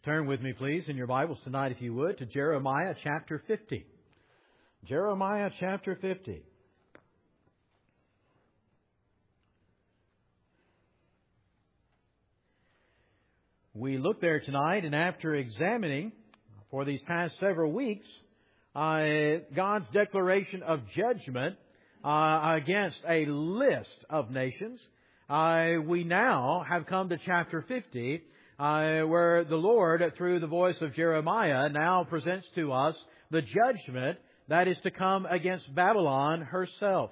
Turn with me, please, in your Bibles tonight, if you would, to Jeremiah chapter 50. Jeremiah chapter 50. We look there tonight, and after examining for these past several weeks God's declaration of judgment against a list of nations, we now have come to chapter 50, where the Lord, through the voice of Jeremiah, now presents to us the judgment that is to come against Babylon herself.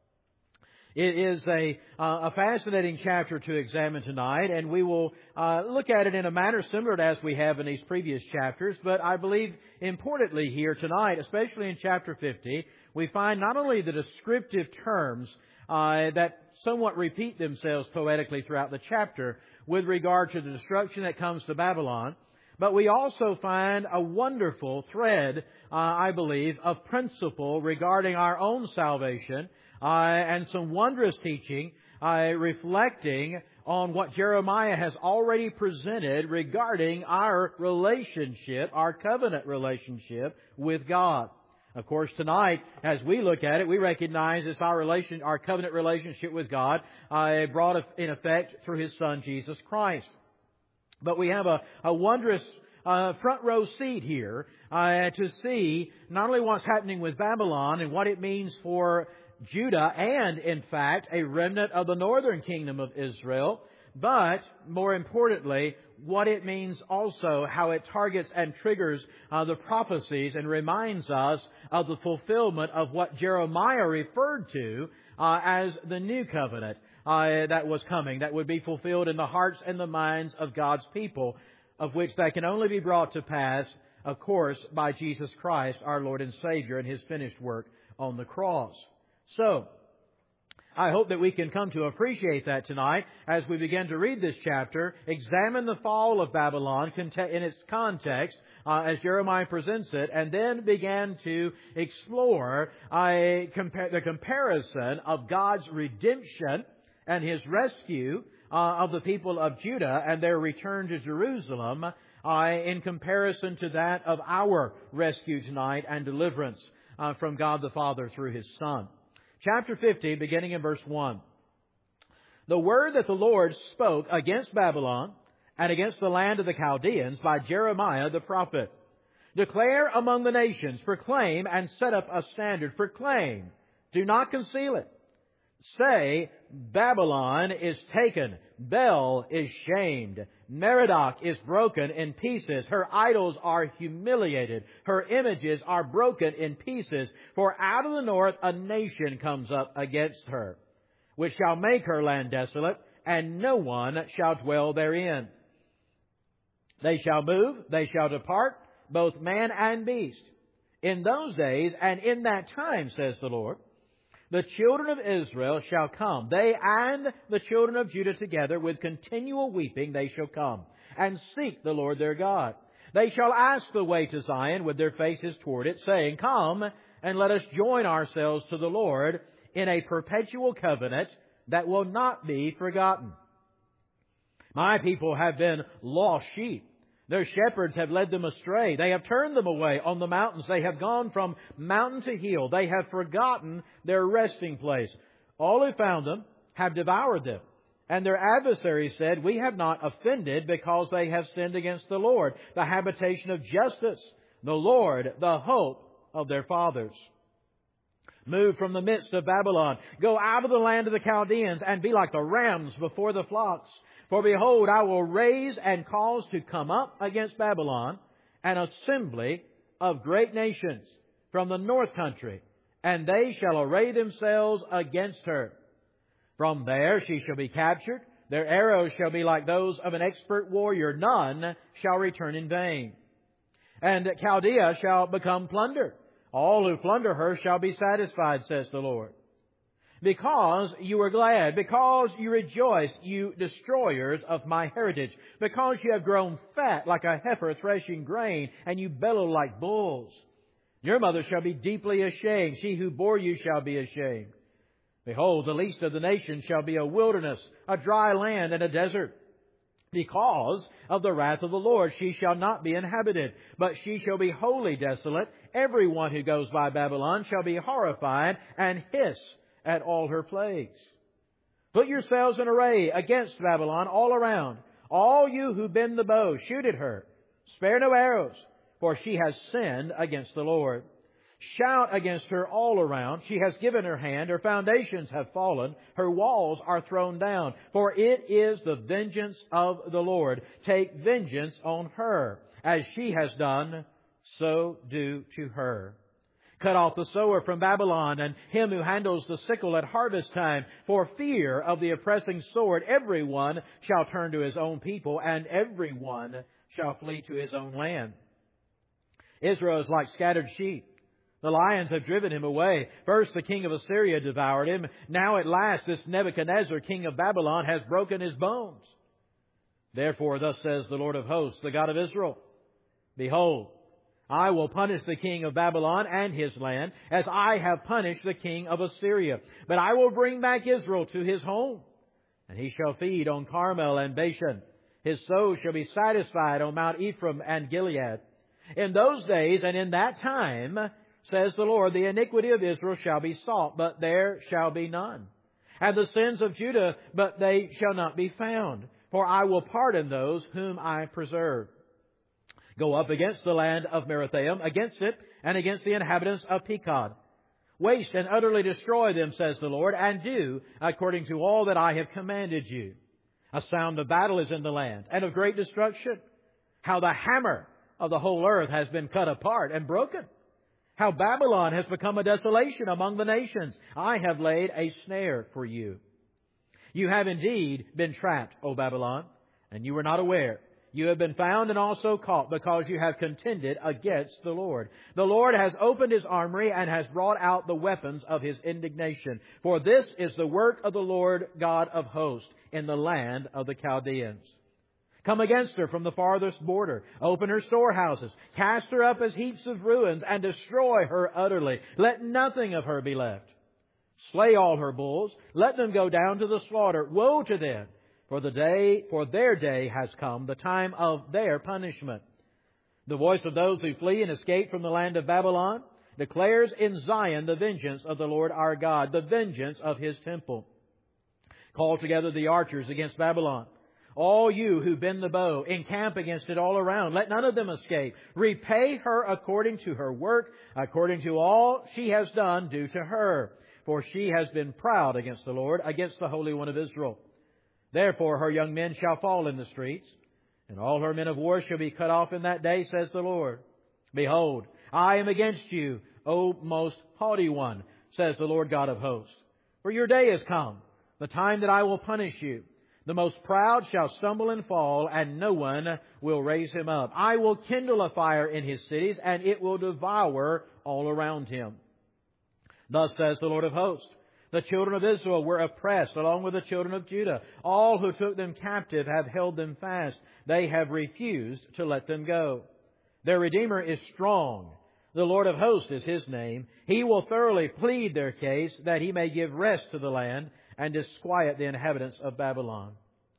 It is a fascinating chapter to examine tonight, and we will look at it in a manner similar to as we have in these previous chapters. But I believe importantly here tonight, especially in chapter 50, we find not only the descriptive terms that somewhat repeat themselves poetically throughout the chapter with regard to the destruction that comes to Babylon, but we also find a wonderful thread, I believe, of principle regarding our own salvation, and some wondrous teaching reflecting on what Jeremiah has already presented regarding our relationship, our covenant relationship with God. Of course, tonight, as we look at it, we recognize it's our covenant relationship with God brought in effect through His Son, Jesus Christ. But we have a wondrous front row seat here to see not only what's happening with Babylon and what it means for Judah and, in fact, a remnant of the northern kingdom of Israel, but, more importantly, what it means also, how it targets and triggers the prophecies and reminds us of the fulfillment of what Jeremiah referred to as the new covenant that was coming, that would be fulfilled in the hearts and the minds of God's people, of which that can only be brought to pass, of course, by Jesus Christ, our Lord and Savior, and His finished work on the cross. So, I hope that we can come to appreciate that tonight as we begin to read this chapter, examine the fall of Babylon in its context as Jeremiah presents it, and then begin to explore the comparison of God's redemption and His rescue of the people of Judah and their return to Jerusalem in comparison to that of our rescue tonight and deliverance from God the Father through His Son. Chapter 50, beginning in verse 1. The word that the Lord spoke against Babylon and against the land of the Chaldeans by Jeremiah the prophet. Declare among the nations, proclaim and set up a standard. Proclaim, do not conceal it. Say, Babylon is taken, Bel is shamed, Merodach is broken in pieces, her idols are humiliated, her images are broken in pieces, for out of the north a nation comes up against her, which shall make her land desolate, and no one shall dwell therein. They shall move, they shall depart, both man and beast. In those days and in that time, says the Lord, the children of Israel shall come, they and the children of Judah together, with continual weeping they shall come, and seek the Lord their God. They shall ask the way to Zion with their faces toward it, saying, Come, and let us join ourselves to the Lord in a perpetual covenant that will not be forgotten. My people have been lost sheep. Their shepherds have led them astray. They have turned them away on the mountains. They have gone from mountain to hill. They have forgotten their resting place. All who found them have devoured them. And their adversaries said, We have not offended because they have sinned against the Lord, the habitation of justice, the Lord, the hope of their fathers. Move from the midst of Babylon. Go out of the land of the Chaldeans and be like the rams before the flocks. For behold, I will raise and cause to come up against Babylon an assembly of great nations from the north country, and they shall array themselves against her. From there she shall be captured. Their arrows shall be like those of an expert warrior. None shall return in vain. And Chaldea shall become plunder. All who plunder her shall be satisfied, says the Lord. Because you were glad, because you rejoiced, you destroyers of my heritage, because you have grown fat like a heifer threshing grain, and you bellow like bulls. Your mother shall be deeply ashamed. She who bore you shall be ashamed. Behold, the least of the nations shall be a wilderness, a dry land, and a desert. Because of the wrath of the Lord, she shall not be inhabited, but she shall be wholly desolate. Every one who goes by Babylon shall be horrified and hiss at all her plagues. Put yourselves in array against Babylon all around. All you who bend the bow, shoot at her. Spare no arrows, for she has sinned against the Lord. Shout against her all around. She has given her hand. Her foundations have fallen. Her walls are thrown down. For it is the vengeance of the Lord. Take vengeance on her. As she has done, so do to her. Cut off the sower from Babylon, and him who handles the sickle at harvest time. For fear of the oppressing sword, everyone shall turn to his own people, and everyone shall flee to his own land. Israel is like scattered sheep. The lions have driven him away. First the king of Assyria devoured him. Now at last this Nebuchadnezzar, king of Babylon, has broken his bones. Therefore thus says the Lord of hosts, the God of Israel, Behold, I will punish the king of Babylon and his land, as I have punished the king of Assyria. But I will bring back Israel to his home, and he shall feed on Carmel and Bashan. His soul shall be satisfied on Mount Ephraim and Gilead. In those days and in that time, says the Lord, the iniquity of Israel shall be sought, but there shall be none. And the sins of Judah, but they shall not be found. For I will pardon those whom I preserve. Go up against the land of Merathaim, against it, and against the inhabitants of Pekod. Waste and utterly destroy them, says the Lord, and do according to all that I have commanded you. A sound of battle is in the land, and of great destruction. How the hammer of the whole earth has been cut apart and broken. How Babylon has become a desolation among the nations. I have laid a snare for you. You have indeed been trapped, O Babylon, and you were not aware. You have been found and also caught, because you have contended against the Lord. The Lord has opened His armory and has brought out the weapons of His indignation. For this is the work of the Lord God of hosts in the land of the Chaldeans. Come against her from the farthest border. Open her storehouses. Cast her up as heaps of ruins and destroy her utterly. Let nothing of her be left. Slay all her bulls. Let them go down to the slaughter. Woe to them! For their day has come, the time of their punishment. The voice of those who flee and escape from the land of Babylon declares in Zion the vengeance of the Lord our God, the vengeance of His temple. Call together the archers against Babylon. All you who bend the bow, encamp against it all around. Let none of them escape. Repay her according to her work, according to all she has done, do to her. For she has been proud against the Lord, against the Holy One of Israel. Therefore her young men shall fall in the streets, and all her men of war shall be cut off in that day, says the Lord. Behold, I am against you, O most haughty one, says the Lord God of hosts. For your day is come, the time that I will punish you. The most proud shall stumble and fall, and no one will raise him up. I will kindle a fire in his cities, and it will devour all around him. Thus says the Lord of hosts, the children of Israel were oppressed along with the children of Judah. All who took them captive have held them fast. They have refused to let them go. Their Redeemer is strong. The Lord of hosts is His name. He will thoroughly plead their case, that He may give rest to the land and disquiet the inhabitants of Babylon.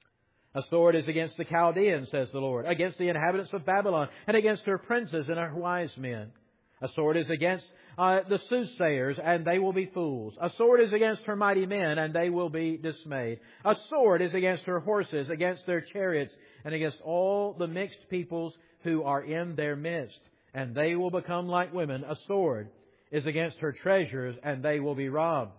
A sword is against the Chaldeans, says the Lord, against the inhabitants of Babylon, and against her princes and her wise men. A sword is against the soothsayers, and they will be fools. A sword is against her mighty men, and they will be dismayed. A sword is against her horses, against their chariots, and against all the mixed peoples who are in their midst, and they will become like women. A sword is against her treasures, and they will be robbed.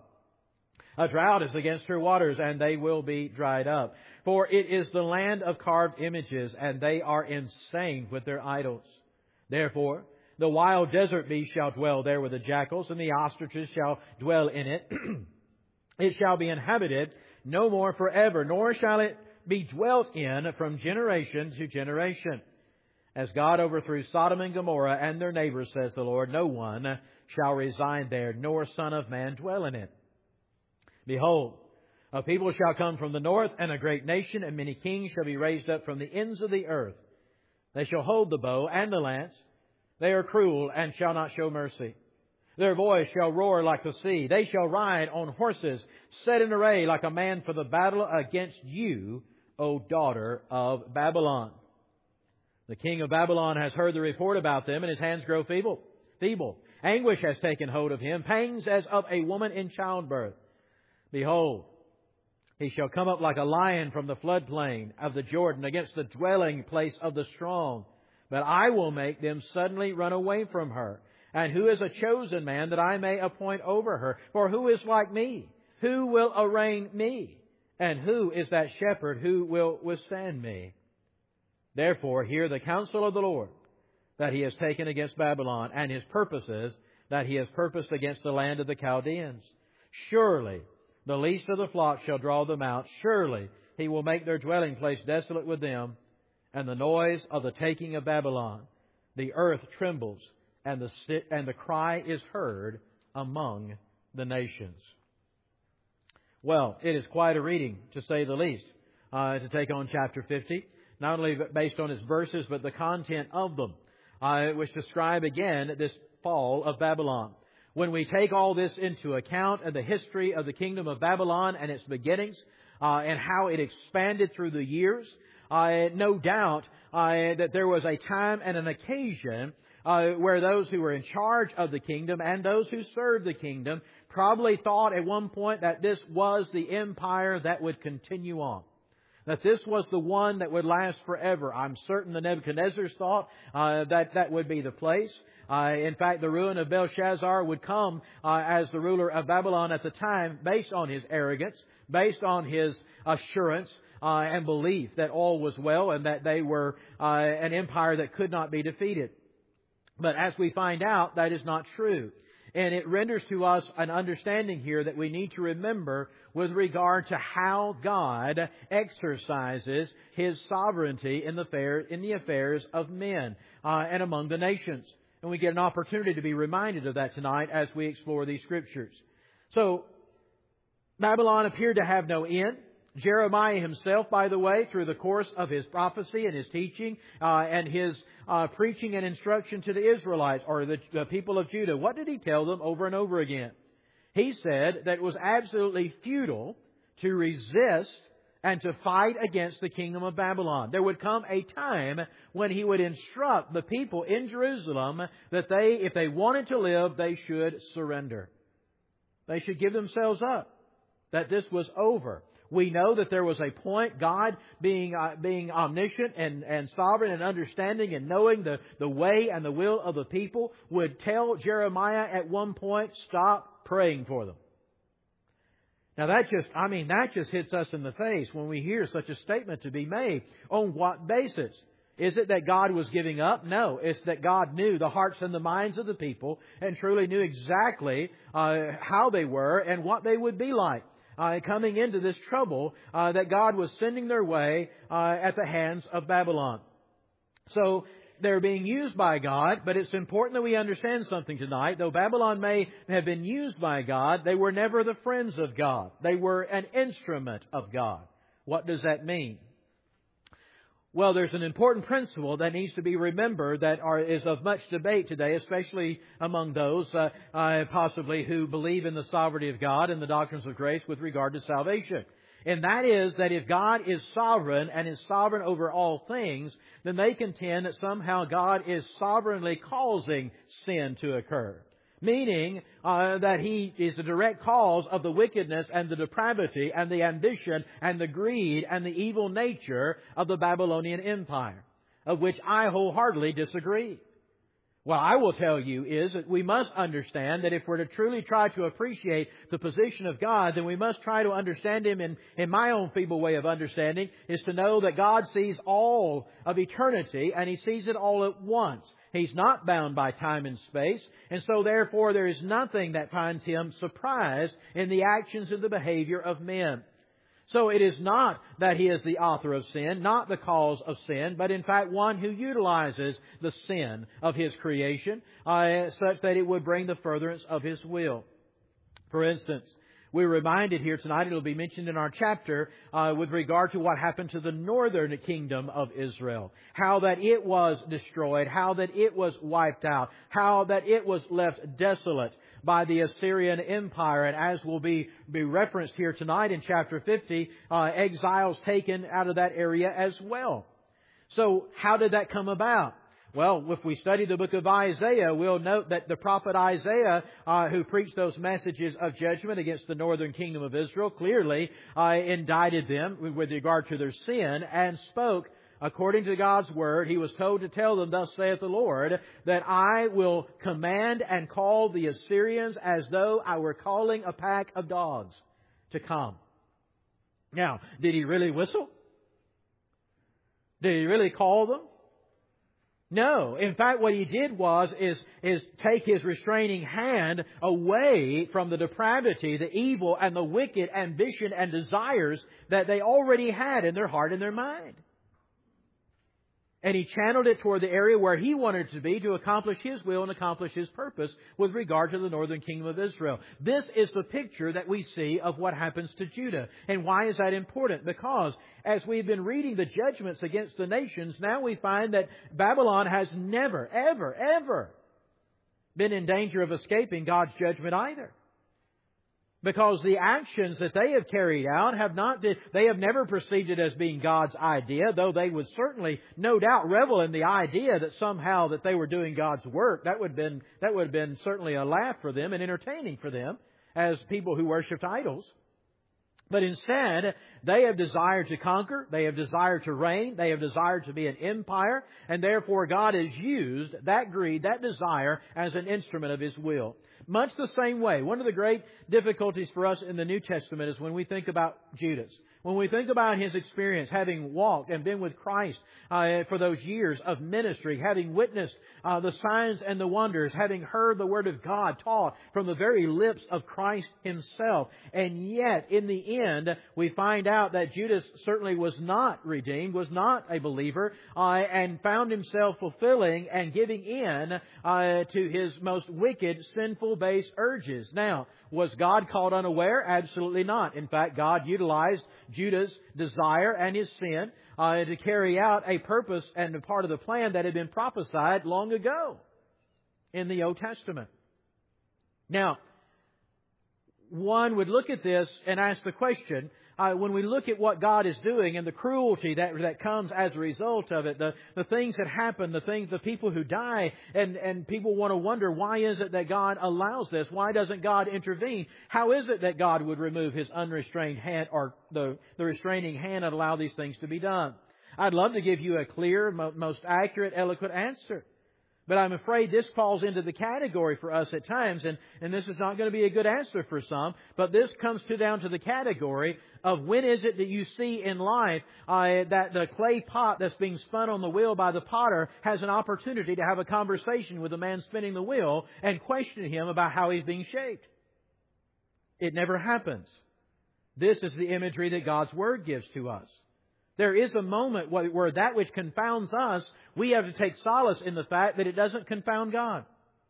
A drought is against her waters, and they will be dried up. For it is the land of carved images, and they are insane with their idols. Therefore, the wild desert beast shall dwell there with the jackals, and the ostriches shall dwell in it. It shall be inhabited no more forever, nor shall it be dwelt in from generation to generation. As God overthrew Sodom and Gomorrah and their neighbors, says the Lord, no one shall reside there, nor son of man dwell in it. Behold, a people shall come from the north, and a great nation, and many kings shall be raised up from the ends of the earth. They shall hold the bow and the lance. They are cruel and shall not show mercy. Their voice shall roar like the sea. They shall ride on horses, set in array like a man for the battle against you, O daughter of Babylon. The king of Babylon has heard the report about them, and his hands grow feeble. Anguish has taken hold of him, pangs as of a woman in childbirth. Behold, he shall come up like a lion from the floodplain of the Jordan against the dwelling place of the strong. But I will make them suddenly run away from her. And who is a chosen man that I may appoint over her? For who is like me? Who will arraign me? And who is that shepherd who will withstand me? Therefore, hear the counsel of the Lord that He has taken against Babylon, and His purposes that He has purposed against the land of the Chaldeans. Surely the least of the flock shall draw them out. Surely He will make their dwelling place desolate with them. And the noise of the taking of Babylon, the earth trembles, and the cry is heard among the nations. Well, it is quite a reading, to say the least, to take on chapter 50. Not only based on its verses, but the content of them, which describe again this fall of Babylon. When we take all this into account and the history of the kingdom of Babylon and its beginnings, and how it expanded through the years, no doubt that there was a time and an occasion where those who were in charge of the kingdom and those who served the kingdom probably thought at one point that this was the empire that would continue on. That this was the one that would last forever. I'm certain the Nebuchadnezzar's thought that would be the place. In fact, the ruin of Belshazzar would come as the ruler of Babylon at the time based on his arrogance, based on his assurance and belief that all was well and that they were an empire that could not be defeated. But as we find out, that is not true. And it renders to us an understanding here that we need to remember with regard to how God exercises His sovereignty in the affairs of men and among the nations. And we get an opportunity to be reminded of that tonight as we explore these Scriptures. So, Babylon appeared to have no end. Jeremiah himself, by the way, through the course of his prophecy and his teaching and his preaching and instruction to the Israelites or the people of Judah, what did he tell them over and over again? He said that it was absolutely futile to resist and to fight against the kingdom of Babylon. There would come a time when he would instruct the people in Jerusalem that if they wanted to live, they should surrender. They should give themselves up. That this was over. We know that there was a point, God being omniscient and sovereign and understanding and knowing the way and the will of the people, would tell Jeremiah at one point, stop praying for them. Now that just hits us in the face when we hear such a statement to be made. On what basis? Is it that God was giving up? No. It's that God knew the hearts and the minds of the people and truly knew exactly how they were and what they would be like. Coming into this trouble that God was sending their way at the hands of Babylon. So they're being used by God, but it's important that we understand something tonight. Though Babylon may have been used by God, they were never the friends of God. They were an instrument of God. What does that mean? Well, there's an important principle that needs to be remembered that is of much debate today, especially among those possibly who believe in the sovereignty of God and the doctrines of grace with regard to salvation. And that is that if God is sovereign and is sovereign over all things, then they contend that somehow God is sovereignly causing sin to occur. Meaning that He is the direct cause of the wickedness and the depravity and the ambition and the greed and the evil nature of the Babylonian Empire, of which I wholeheartedly disagree. What I will tell you is that we must understand that if we're to truly try to appreciate the position of God, then we must try to understand Him in my own feeble way of understanding, is to know that God sees all of eternity and He sees it all at once. He's not bound by time and space, and so therefore there is nothing that finds Him surprised in the actions and the behavior of men. So it is not that He is the author of sin, not the cause of sin, but in fact one who utilizes the sin of His creation such that it would bring the furtherance of His will. For instance, We're reminded here tonight, it'll be mentioned in our chapter, with regard to what happened to the northern kingdom of Israel. How that it was destroyed, how that it was wiped out, how that it was left desolate by the Assyrian Empire. And as will be referenced here tonight in chapter 50, exiles taken out of that area as well. So how did that come about? Well, if we study the book of Isaiah, we'll note that the prophet Isaiah, who preached those messages of judgment against the northern kingdom of Israel, clearly indicted them with regard to their sin and spoke according to God's Word. He was told to tell them, "Thus saith the Lord, that I will command and call the Assyrians as though I were calling a pack of dogs to come." Now, did He really whistle? Did He really call them? No. In fact, what He did is take His restraining hand away from the depravity, the evil, and the wicked ambition and desires that they already had in their heart and their mind. And He channeled it toward the area where He wanted it to be to accomplish His will and accomplish His purpose with regard to the northern kingdom of Israel. This is the picture that we see of what happens to Judah. And why is that important? Because as we've been reading the judgments against the nations, now we find that Babylon has never, ever, ever been in danger of escaping God's judgment either. Because the actions that they have carried out they have never perceived it as being God's idea, though they would certainly, no doubt, revel in the idea that somehow that they were doing God's work. That would have been certainly a laugh for them and entertaining for them as people who worshipped idols. But instead, they have desired to conquer, they have desired to reign, they have desired to be an empire, and therefore God has used that greed, that desire, as an instrument of His will. Much the same way, one of the great difficulties for us in the New Testament is when we think about Judas. When we think about his experience, having walked and been with Christ for those years of ministry, having witnessed the signs and the wonders, having heard the Word of God taught from the very lips of Christ Himself. And yet, in the end, we find out that Judas certainly was not redeemed, was not a believer, and found himself fulfilling and giving in to his most wicked, sinful, base urges. Now, was God caught unaware? Absolutely not. In fact, God utilized Judah's desire and his sin to carry out a purpose and a part of the plan that had been prophesied long ago in the Old Testament. Now, one would look at this and ask the question, when we look at what God is doing and the cruelty that comes as a result of it, the things that happen, the people who die, and people want to wonder, why is it that God allows this? Why doesn't God intervene? How is it that God would remove His unrestrained hand or the restraining hand and allow these things to be done? I'd love to give you a clear, most accurate, eloquent answer. But I'm afraid this falls into the category for us at times, and this is not going to be a good answer for some, but this comes down to the category of when is it that you see in life that the clay pot that's being spun on the wheel by the potter has an opportunity to have a conversation with the man spinning the wheel and question him about how he's being shaped. It never happens. This is the imagery that God's Word gives to us. There is a moment where that which confounds us, we have to take solace in the fact that it doesn't confound God.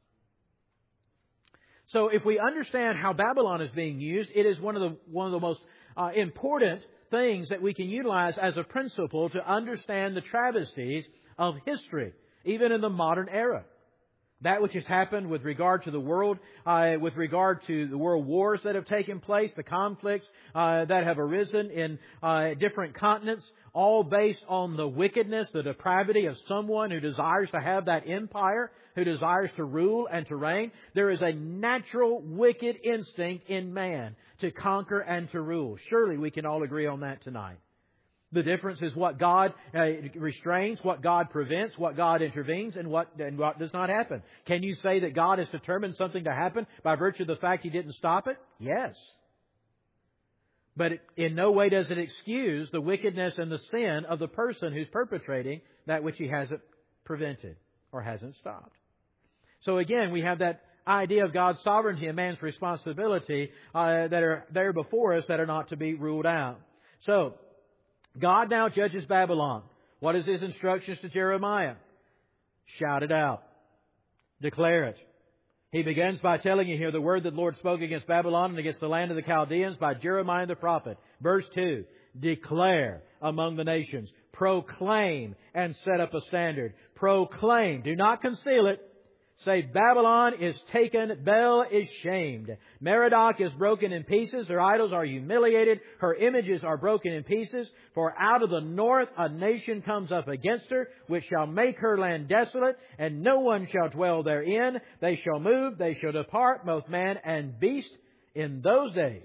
So if we understand how Babylon is being used, it is one of the most important things that we can utilize as a principle to understand the travesties of history, even in the modern era. That which has happened with regard to the world, with regard to the world wars that have taken place, the conflicts that have arisen in different continents, all based on the wickedness, the depravity of someone who desires to have that empire, who desires to rule and to reign. There is a natural wicked instinct in man to conquer and to rule. Surely we can all agree on that tonight. The difference is what God restrains, what God prevents, what God intervenes, and what does not happen. Can you say that God has determined something to happen by virtue of the fact He didn't stop it? Yes. But in no way does it excuse the wickedness and the sin of the person who's perpetrating that which He hasn't prevented or hasn't stopped. So again, we have that idea of God's sovereignty and man's responsibility that are there before us that are not to be ruled out. So, God now judges Babylon. What is His instructions to Jeremiah? Shout it out. Declare it. He begins by telling you here the word that the Lord spoke against Babylon and against the land of the Chaldeans by Jeremiah the prophet. Verse 2, declare among the nations, proclaim and set up a standard. Proclaim, do not conceal it. Say, Babylon is taken, Bel is shamed. Merodach is broken in pieces, her idols are humiliated, her images are broken in pieces. For out of the north a nation comes up against her, which shall make her land desolate, and no one shall dwell therein. They shall move, they shall depart, both man and beast, in those days.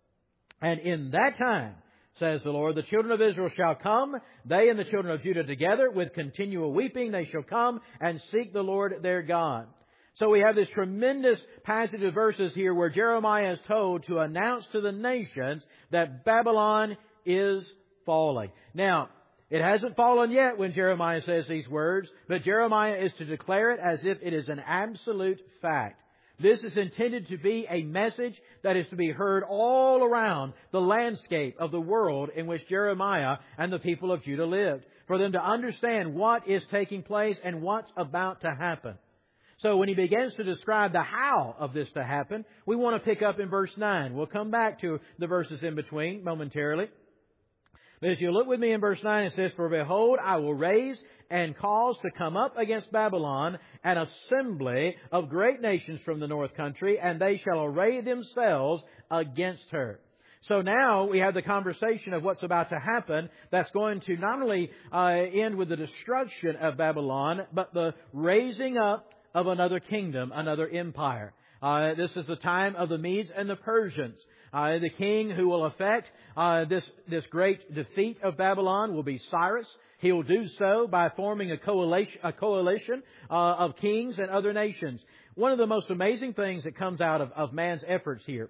And in that time, says the Lord, the children of Israel shall come, they and the children of Judah together, with continual weeping they shall come and seek the Lord their God. So we have this tremendous passage of verses here where Jeremiah is told to announce to the nations that Babylon is falling. Now, it hasn't fallen yet when Jeremiah says these words, but Jeremiah is to declare it as if it is an absolute fact. This is intended to be a message that is to be heard all around the landscape of the world in which Jeremiah and the people of Judah lived, for them to understand what is taking place and what's about to happen. So when he begins to describe the how of this to happen, we want to pick up in verse 9. We'll come back to the verses in between momentarily. But as you look with me in verse 9, it says, For behold, I will raise and cause to come up against Babylon an assembly of great nations from the north country, and they shall array themselves against her. So now we have the conversation of what's about to happen that's going to not only end with the destruction of Babylon, but the raising up of another kingdom, another empire. This is the time of the Medes and the Persians. The king who will effect this great defeat of Babylon will be Cyrus. He will do so by forming a coalition of kings and other nations. One of the most amazing things that comes out of man's efforts here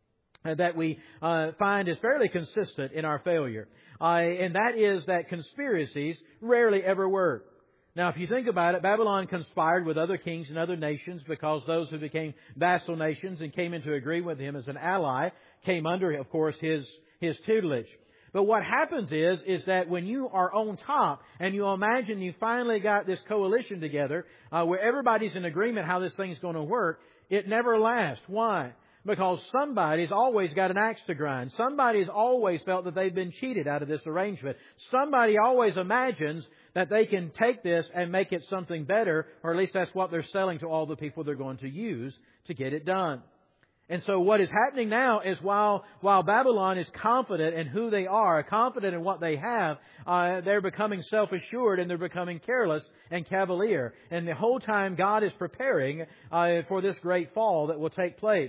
that we find is fairly consistent in our failure. And that is that conspiracies rarely ever work. Now, if you think about it, Babylon conspired with other kings and other nations because those who became vassal nations and came into agreement with him as an ally came under, of course, his tutelage. But what happens is that when you are on top and you imagine you finally got this coalition together where everybody's in agreement how this thing's going to work, it never lasts. Why? Because somebody's always got an axe to grind. Somebody's always felt that they've been cheated out of this arrangement. Somebody always imagines that they can take this and make it something better, or at least that's what they're selling to all the people they're going to use to get it done. And so what is happening now is while Babylon is confident in who they are, confident in what they have, they're becoming self-assured and they're becoming careless and cavalier. And the whole time God is preparing for this great fall that will take place.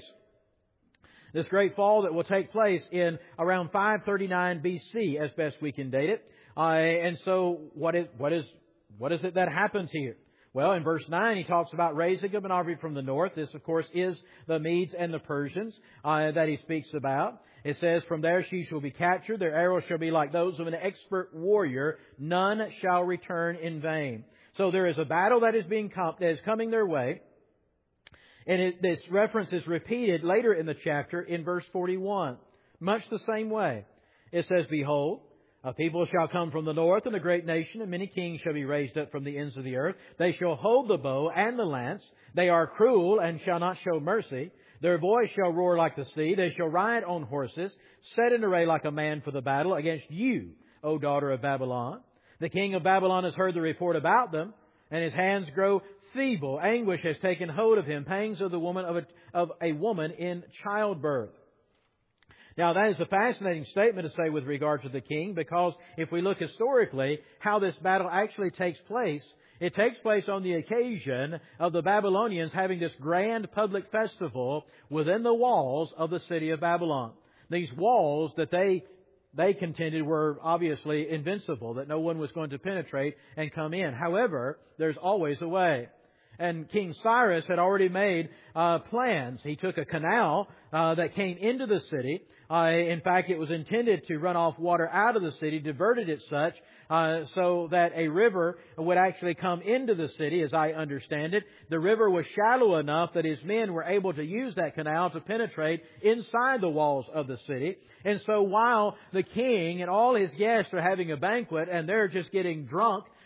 This great fall that will take place in around 539 BC, as best we can date it. And so what is it that happens here? Well, in verse 9, he talks about raising up an army from the north. This, of course, is the Medes and the Persians that he speaks about. It says, From there she shall be captured. Their arrows shall be like those of an expert warrior. None shall return in vain. So there is a battle that is coming their way. And this reference is repeated later in the chapter in verse 41. Much the same way. It says, Behold, a people shall come from the north, and a great nation, and many kings shall be raised up from the ends of the earth. They shall hold the bow and the lance. They are cruel and shall not show mercy. Their voice shall roar like the sea. They shall ride on horses, set in array like a man for the battle against you, O daughter of Babylon. The king of Babylon has heard the report about them, and his hands grow feeble. Anguish has taken hold of him, pangs of a woman in childbirth. Now, that is a fascinating statement to say with regard to the king, because if we look historically how this battle actually takes place, it takes place on the occasion of the Babylonians having this grand public festival within the walls of the city of Babylon. These walls that they contended were obviously invincible, that no one was going to penetrate and come in. However, there's always a way. And King Cyrus had already made plans. He took a canal that came into the city. In fact, it was intended to run off water out of the city, diverted it such so that a river would actually come into the city, as I understand it. The river was shallow enough that his men were able to use that canal to penetrate inside the walls of the city. And so while the king and all his guests are having a banquet and they're just getting drunk,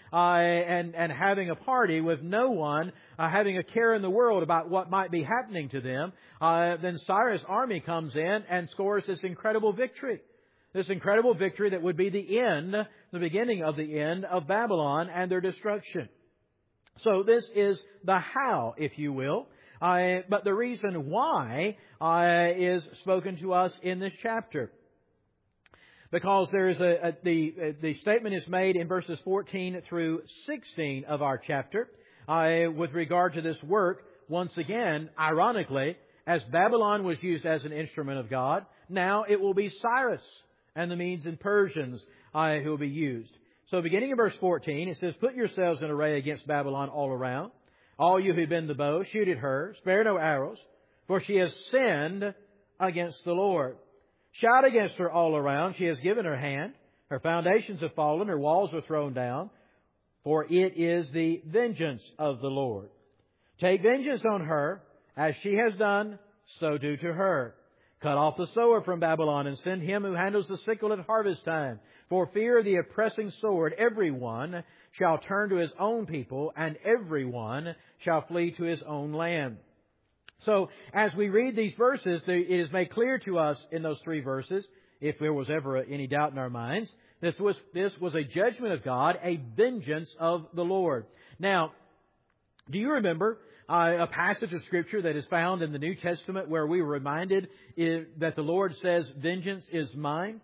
and having a party with no one having a care in the world about what might be happening to them, then Cyrus' army comes in and scores this incredible victory. This incredible victory that would be the beginning of the end of Babylon and their destruction. So this is the how, if you will. But the reason why is spoken to us in this chapter. Because there is the statement is made in verses 14 through 16 of our chapter with regard to this work. Once again, ironically, as Babylon was used as an instrument of God, now it will be Cyrus and the Medes and Persians who will be used. So beginning in verse 14, it says, "Put yourselves in array against Babylon all around. All you who bend the bow, shoot at her. Spare no arrows, for she has sinned against the Lord. Shout against her all around. She has given her hand. Her foundations have fallen. Her walls are thrown down. For it is the vengeance of the Lord. Take vengeance on her. As she has done, so do to her. Cut off the sower from Babylon and send him who handles the sickle at harvest time. For fear of the oppressing sword, everyone shall turn to his own people, and everyone shall flee to his own land." So, as we read these verses, it is made clear to us in those three verses, if there was ever any doubt in our minds, this was a judgment of God, a vengeance of the Lord. Now, do you remember a passage of Scripture that is found in the New Testament where we were reminded that the Lord says, "Vengeance is mine"?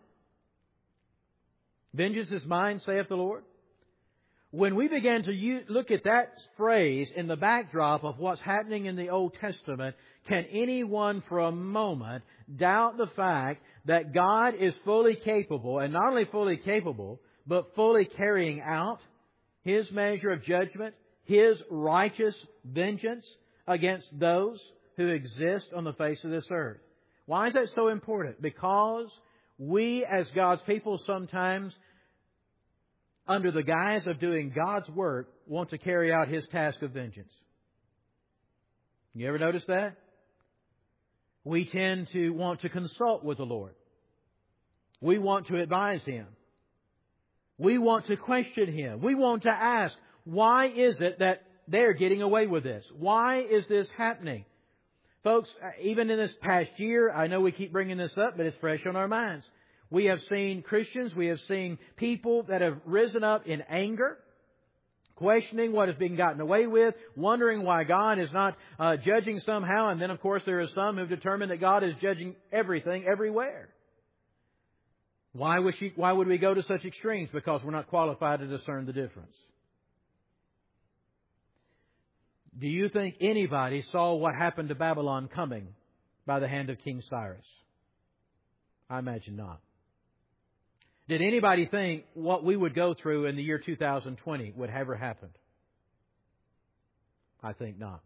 "Vengeance is mine, saith the Lord." When we began to look at that phrase in the backdrop of what's happening in the Old Testament, can anyone for a moment doubt the fact that God is fully capable, and not only fully capable, but fully carrying out His measure of judgment, His righteous vengeance against those who exist on the face of this earth? Why is that so important? Because we as God's people sometimes, under the guise of doing God's work, want to carry out His task of vengeance. You ever notice that? We tend to want to consult with the Lord. We want to advise Him. We want to question Him. We want to ask, why is it that they're getting away with this? Why is this happening? Folks, even in this past year, I know we keep bringing this up, but it's fresh on our minds. We have seen Christians, we have seen people that have risen up in anger, questioning what has been gotten away with, wondering why God is not judging somehow. And then, of course, there are some who have determined that God is judging everything, everywhere. Why would we go to such extremes? Because we're not qualified to discern the difference. Do you think anybody saw what happened to Babylon coming by the hand of King Cyrus? I imagine not. Did anybody think what we would go through in the year 2020 would ever happen? I think not.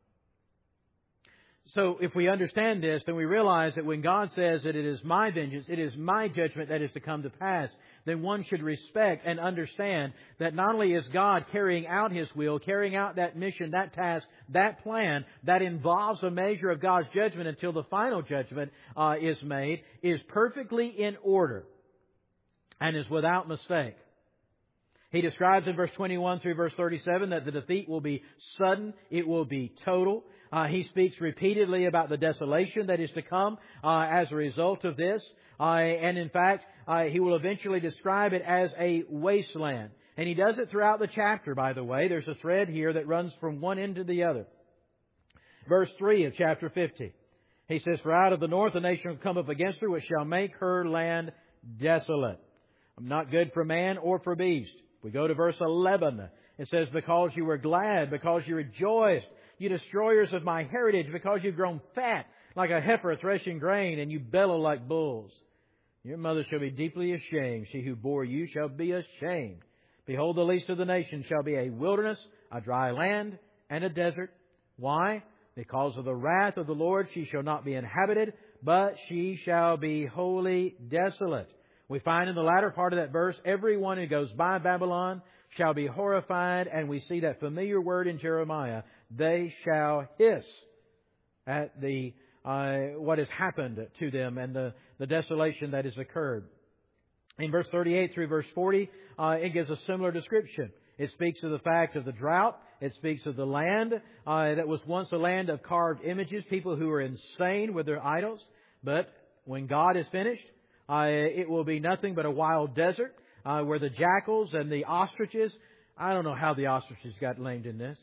So if we understand this, then we realize that when God says that it is my vengeance, it is my judgment that is to come to pass, then one should respect and understand that not only is God carrying out His will, carrying out that mission, that task, that plan, that involves a measure of God's judgment until the final judgment is made, is perfectly in order and is without mistake. He describes in verse 21 through verse 37 that the defeat will be sudden, it will be total. He speaks repeatedly about the desolation that is to come as a result of this. And in fact, he will eventually describe it as a wasteland. And he does it throughout the chapter, by the way. There's a thread here that runs from one end to the other. Verse 3 of chapter 50. He says, "For out of the north a nation will come up against her, which shall make her land desolate. Not good for man or for beast." We go to verse 11. It says, "Because you were glad, because you rejoiced, you destroyers of my heritage, because you've grown fat like a heifer threshing grain, and you bellow like bulls. Your mother shall be deeply ashamed. She who bore you shall be ashamed. Behold, the least of the nations shall be a wilderness, a dry land, and a desert. Why? Because of the wrath of the Lord she shall not be inhabited, but she shall be wholly desolate." We find in the latter part of that verse, everyone who goes by Babylon shall be horrified, and we see that familiar word in Jeremiah, they shall hiss at what has happened to them and the desolation that has occurred. In verse 38 through verse 40, it gives a similar description. It speaks of the fact of the drought. It speaks of the land that was once a land of carved images, people who were insane with their idols. But when God is finished, it will be nothing but a wild desert where the jackals and the ostriches, I don't know how the ostriches got named in this.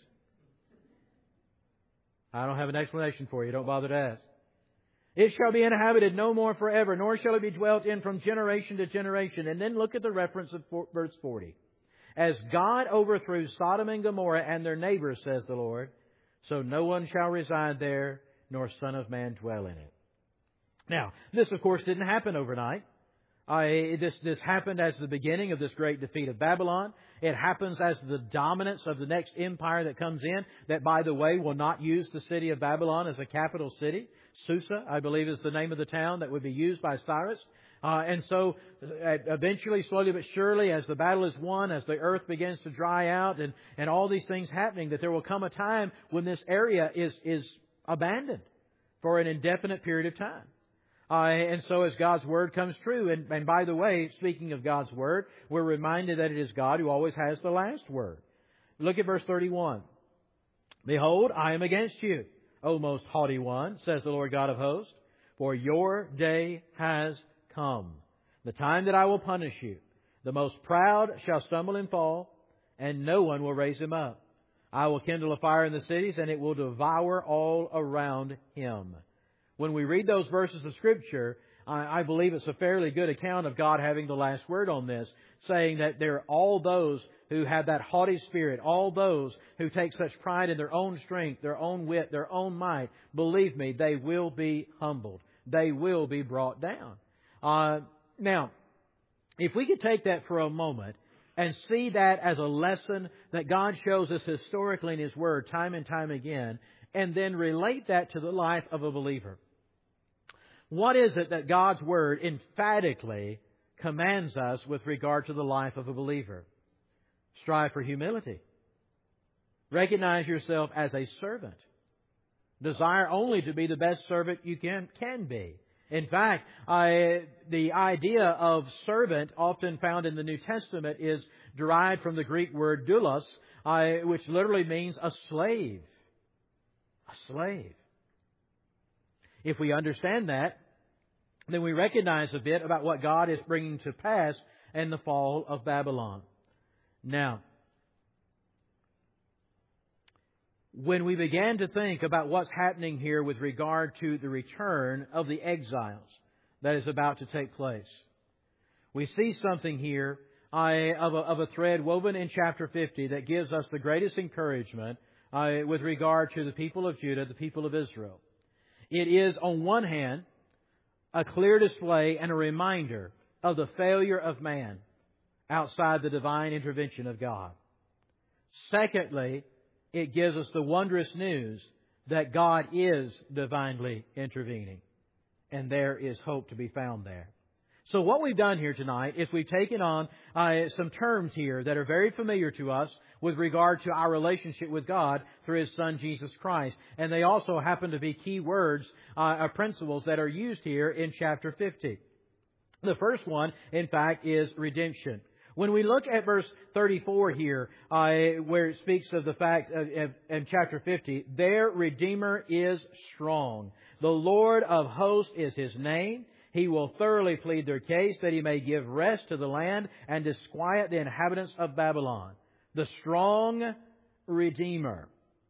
I don't have an explanation for you. Don't bother to ask. It shall be inhabited no more forever, nor shall it be dwelt in from generation to generation. And then look at the reference of verse 40. As God overthrew Sodom and Gomorrah and their neighbors, says the Lord, so no one shall reside there, nor son of man dwell in it. Now, this of course didn't happen overnight. This happened as the beginning of this great defeat of Babylon. It happens as the dominance of the next empire that comes in, that, by the way, will not use the city of Babylon as a capital city. Susa, I believe, is the name of the town that would be used by Cyrus. And so, eventually, slowly but surely, as the battle is won, as the earth begins to dry out, and all these things happening, that there will come a time when this area is abandoned for an indefinite period of time. And so as God's Word comes true, and by the way, speaking of God's Word, we're reminded that it is God who always has the last word. Look at verse 31. Behold, I am against you, O most haughty one, says the Lord God of hosts, for your day has come, the time that I will punish you. The most proud shall stumble and fall, and no one will raise him up. I will kindle a fire in the cities, and it will devour all around him. When we read those verses of Scripture, I believe it's a fairly good account of God having the last word on this, saying that there are all those who have that haughty spirit, all those who take such pride in their own strength, their own wit, their own might. Believe me, they will be humbled. They will be brought down. Now, if we could take that for a moment and see that as a lesson that God shows us historically in His Word time and time again, and then relate that to the life of a believer. What is it that God's Word emphatically commands us with regard to the life of a believer? Strive for humility. Recognize yourself as a servant. Desire only to be the best servant you can be. In fact, the idea of servant, often found in the New Testament, is derived from the Greek word doulos, which literally means a slave. A slave. If we understand that, then we recognize a bit about what God is bringing to pass in the fall of Babylon. Now, when we began to think about what's happening here with regard to the return of the exiles that is about to take place, we see something here of a thread woven in chapter 50 that gives us the greatest encouragement with regard to the people of Judah, the people of Israel. It is, on one hand, a clear display and a reminder of the failure of man outside the divine intervention of God. Secondly, it gives us the wondrous news that God is divinely intervening. And there is hope to be found there. So what we've done here tonight is we've taken on some terms here that are very familiar to us with regard to our relationship with God through His Son, Jesus Christ. And they also happen to be key words or principles that are used here in chapter 50. The first one, in fact, is redemption. When we look at verse 34 here, where it speaks of the fact in chapter 50, their Redeemer is strong. The Lord of hosts is His name. He will thoroughly plead their case, that He may give rest to the land and disquiet the inhabitants of Babylon. The strong Redeemer.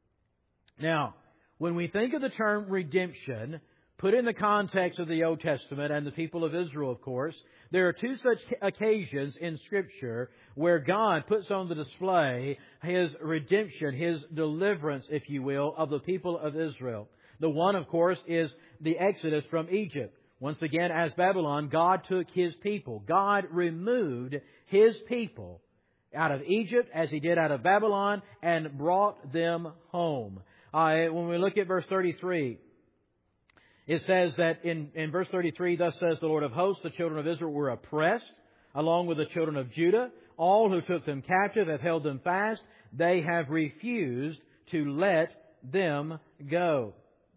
Now, when we think of the term redemption, put in the context of the Old Testament and the people of Israel, of course, there are two such occasions in Scripture where God puts on the display His redemption, His deliverance, if you will, of the people of Israel. The one, of course, is the Exodus from Egypt. Once again, as Babylon, God took His people. God removed His people out of Egypt as He did out of Babylon and brought them home. When we look at verse 33, it says that in verse 33, thus says the Lord of hosts, the children of Israel were oppressed, along with the children of Judah. All who took them captive have held them fast. They have refused to let them go.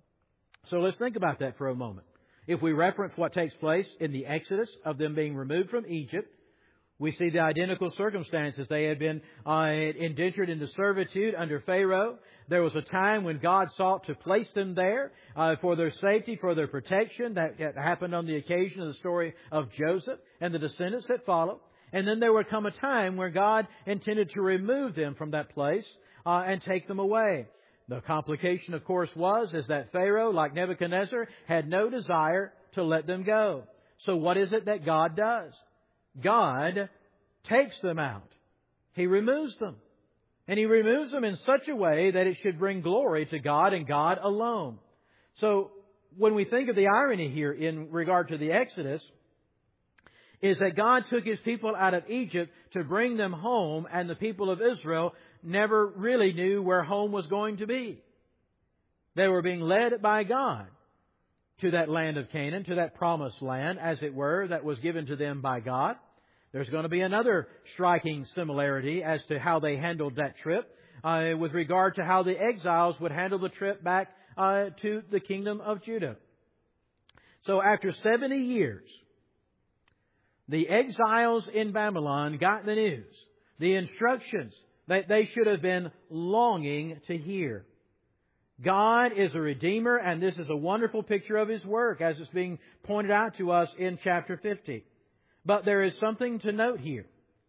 So let's think about that for a moment. If we reference what takes place in the Exodus of them being removed from Egypt, We see the identical circumstances. They had been indentured into servitude under Pharaoh. There was a time when God sought to place them there for their safety, for their protection. That happened on the occasion of the story of Joseph and the descendants that followed. And then there would come a time where God intended to remove them from that place and take them away. The complication, of course, is that Pharaoh, like Nebuchadnezzar, had no desire to let them go. So what is it that God does? God takes them out. He removes them. And He removes them in such a way that it should bring glory to God and God alone. So when we think of the irony here in regard to the Exodus, is that God took His people out of Egypt to bring them home, and the people of Israel never really knew where home was going to be. They were being led by God to that land of Canaan, to that promised land, as it were, that was given to them by God. There's going to be another striking similarity as to how they handled that trip with regard to how the exiles would handle the trip back to the kingdom of Judah. So after 70 years, the exiles in Babylon got the news, the instructions that they should have been longing to hear. God is a Redeemer, and this is a wonderful picture of His work as it's being pointed out to us in chapter 50. But there is something to note here.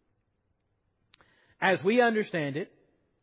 As we understand it,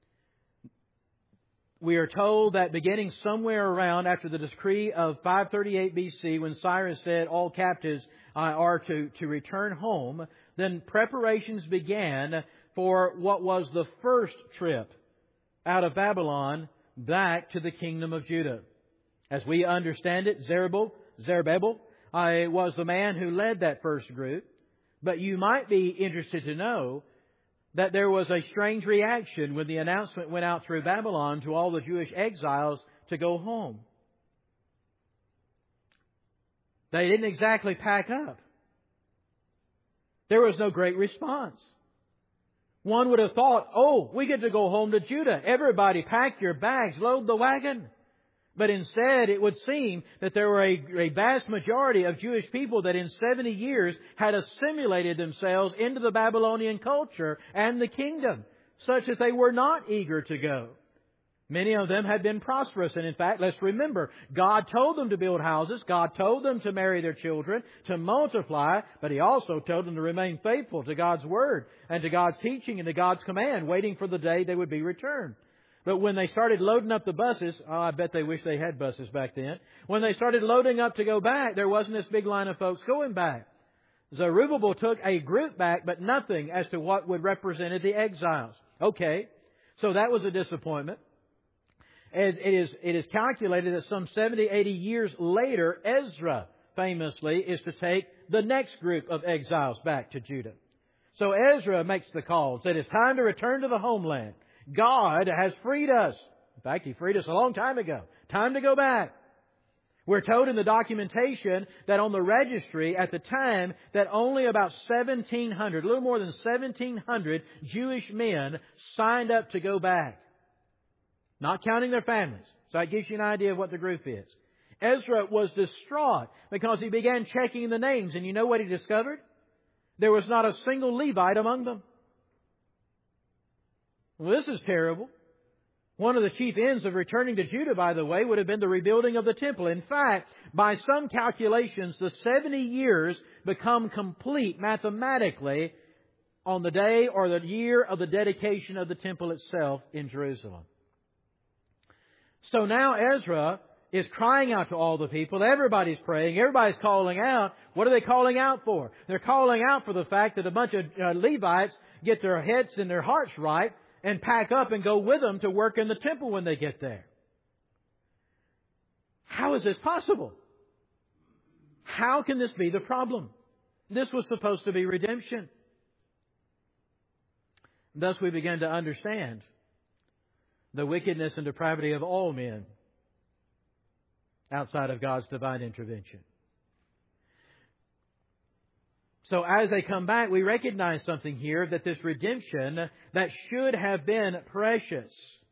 we are told that beginning somewhere around after the decree of 538 BC, when Cyrus said all captives are to return home, then preparations began for what was the first trip out of Babylon back to the kingdom of Judah. As we understand it, Zerubbabel was the man who led that first group. But you might be interested to know that there was a strange reaction when the announcement went out through Babylon to all the Jewish exiles to go home. They didn't exactly pack up. There was no great response. One would have thought, we get to go home to Judah. Everybody pack your bags, load the wagon. But instead, it would seem that there were a vast majority of Jewish people that in 70 years had assimilated themselves into the Babylonian culture and the kingdom, such that they were not eager to go. Many of them had been prosperous. And in fact, let's remember, God told them to build houses. God told them to marry their children, to multiply. But He also told them to remain faithful to God's Word and to God's teaching and to God's command, waiting for the day they would be returned. But when they started loading up the buses, I bet they wish they had buses back then. When they started loading up to go back, there wasn't this big line of folks going back. Zerubbabel took a group back, but nothing as to what would represent the exiles. Okay, so that was a disappointment. It is calculated that some 70, 80 years later, Ezra famously is to take the next group of exiles back to Judah. So Ezra makes the call and said, it's time to return to the homeland. God has freed us. In fact, He freed us a long time ago. Time to go back. We're told in the documentation that on the registry at the time that only about 1,700, a little more than 1,700 Jewish men signed up to go back. Not counting their families. So that gives you an idea of what the group is. Ezra was distraught because he began checking the names. And you know what he discovered? There was not a single Levite among them. Well, this is terrible. One of the chief ends of returning to Judah, by the way, would have been the rebuilding of the temple. In fact, by some calculations, the 70 years become complete mathematically on the day or the year of the dedication of the temple itself in Jerusalem. So now Ezra is crying out to all the people. Everybody's praying. Everybody's calling out. What are they calling out for? They're calling out for the fact that a bunch of Levites get their heads and their hearts right and pack up and go with them to work in the temple when they get there. How is this possible? How can this be the problem? This was supposed to be redemption. Thus we begin to understand the wickedness and depravity of all men outside of God's divine intervention. So as they come back, we recognize something here, that this redemption that should have been precious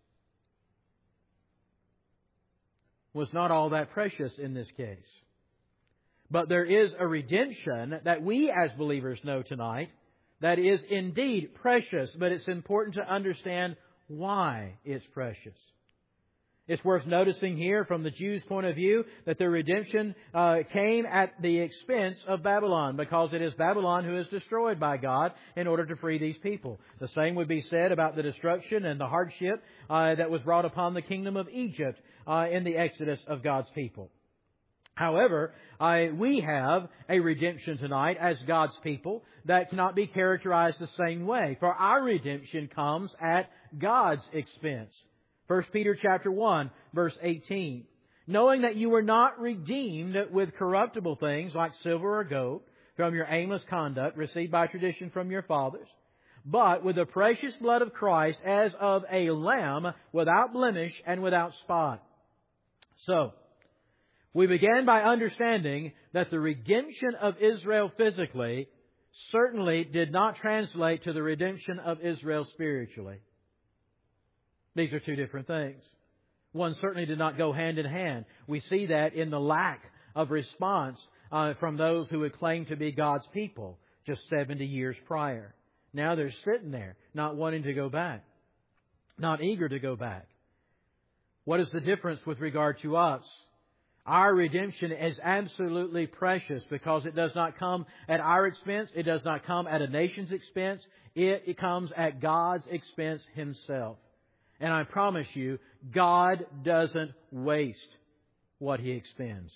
was not all that precious in this case. But there is a redemption that we as believers know tonight that is indeed precious, but it's important to understand why it's precious. It's worth noticing here from the Jews' point of view that the redemption came at the expense of Babylon, because it is Babylon who is destroyed by God in order to free these people. The same would be said about the destruction and the hardship that was brought upon the kingdom of Egypt in the exodus of God's people. However, we have a redemption tonight as God's people that cannot be characterized the same way. For our redemption comes at God's expense. 1 Peter chapter 1, verse 18. Knowing that you were not redeemed with corruptible things like silver or gold from your aimless conduct received by tradition from your fathers, but with the precious blood of Christ as of a lamb without blemish and without spot. So, we began by understanding that the redemption of Israel physically certainly did not translate to the redemption of Israel spiritually. These are two different things. One certainly did not go hand in hand. We see that in the lack of response from those who would claim to be God's people just 70 years prior. Now they're sitting there, not wanting to go back, not eager to go back. What is the difference with regard to us? Our redemption is absolutely precious because it does not come at our expense. It does not come at a nation's expense. It comes at God's expense Himself. And I promise you, God doesn't waste what He expends.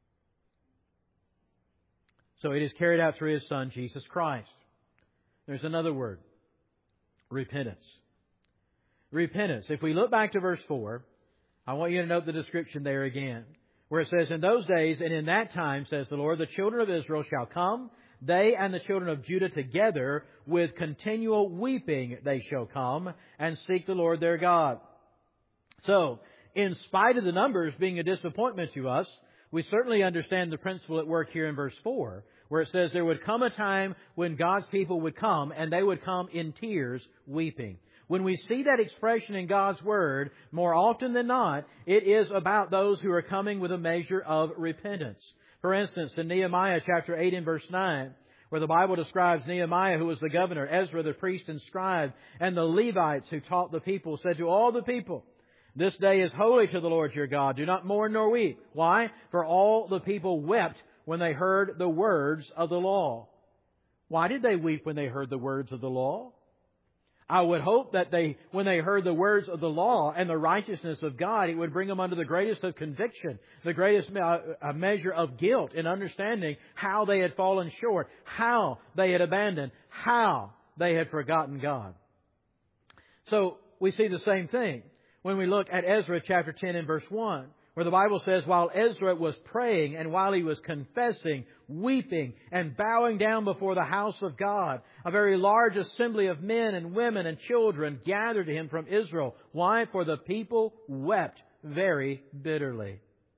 So it is carried out through His Son, Jesus Christ. There's another word. Repentance. Repentance. If we look back to verse 4, I want you to note the description there again, where it says, in those days and in that time, says the Lord, the children of Israel shall come, they and the children of Judah together, with continual weeping they shall come, and seek the Lord their God. So, in spite of the numbers being a disappointment to us, we certainly understand the principle at work here in verse 4, where it says there would come a time when God's people would come, and they would come in tears, weeping. When we see that expression in God's Word, more often than not, it is about those who are coming with a measure of repentance. For instance, in Nehemiah chapter 8 and verse 9, where the Bible describes Nehemiah, who was the governor, Ezra the priest and scribe, and the Levites who taught the people, said to all the people, this day is holy to the Lord your God. Do not mourn nor weep. Why? For all the people wept when they heard the words of the law. Why did they weep when they heard the words of the law? I would hope that when they heard the words of the law and the righteousness of God, it would bring them under the greatest of conviction, the greatest measure of guilt in understanding how they had fallen short, how they had abandoned, how they had forgotten God. So we see the same thing when we look at Ezra chapter 10 and verse 1, where the Bible says, while Ezra was praying and while he was confessing, weeping and bowing down before the house of God, a very large assembly of men and women and children gathered to him from Israel. Why? For the people wept very bitterly.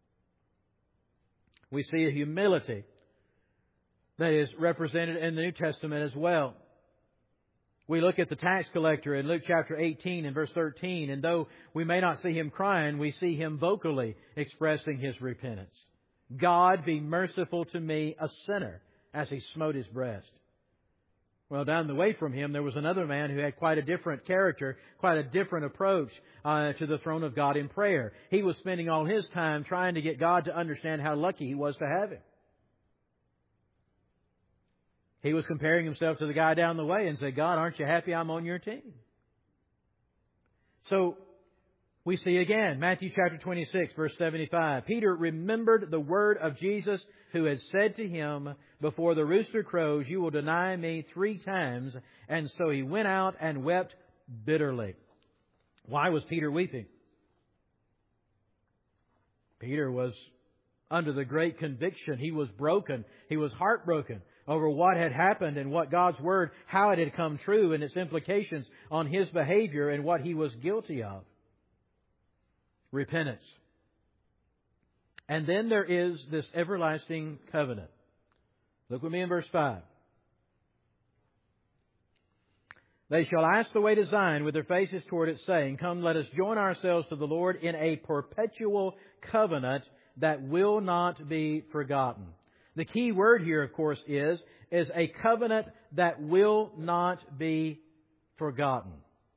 We see a humility that is represented in the New Testament as well. We look at the tax collector in Luke chapter 18 and verse 13, and though we may not see him crying, we see him vocally expressing his repentance. God, be merciful to me, a sinner, as he smote his breast. Well, down the way from him, there was another man who had quite a different character, quite a different approach to the throne of God in prayer. He was spending all his time trying to get God to understand how lucky he was to have him. He was comparing himself to the guy down the way and said, God, aren't you happy I'm on your team? So, we see again, Matthew chapter 26, verse 75. Peter remembered the word of Jesus who had said to him, before the rooster crows, you will deny me 3 times. And so he went out and wept bitterly. Why was Peter weeping? Peter was under the great conviction. He was broken. He was heartbroken over what had happened and what God's Word, how it had come true and its implications on his behavior and what he was guilty of. Repentance. And then there is this everlasting covenant. Look with me in verse 5. They shall ask the way to Zion with their faces toward it, saying, come, let us join ourselves to the Lord in a perpetual covenant that will not be forgotten. The key word here, of course, is a covenant that will not be forgotten.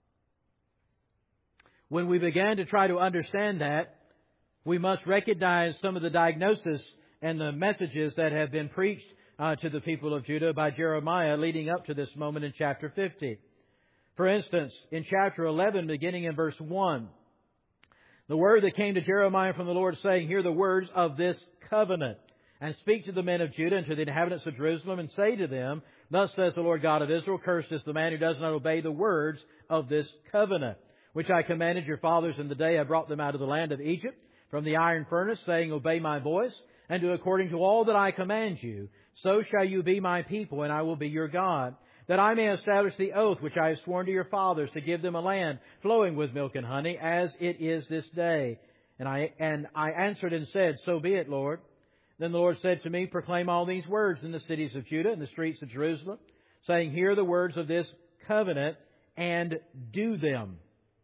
When we began to try to understand that, we must recognize some of the diagnosis and the messages that have been preached to the people of Judah by Jeremiah leading up to this moment in chapter 50. For instance, in chapter 11, beginning in verse 1, the word that came to Jeremiah from the Lord saying, "Hear the words of this covenant, and speak to the men of Judah and to the inhabitants of Jerusalem, and say to them, Thus says the Lord God of Israel, Cursed is the man who does not obey the words of this covenant, which I commanded your fathers in the day I brought them out of the land of Egypt, from the iron furnace, saying, Obey my voice, and do according to all that I command you. So shall you be my people, and I will be your God, that I may establish the oath which I have sworn to your fathers, to give them a land flowing with milk and honey, as it is this day. And I answered and said, So be it, Lord. Then the Lord said to me, Proclaim all these words in the cities of Judah and the streets of Jerusalem, saying, Hear the words of this covenant, and do them.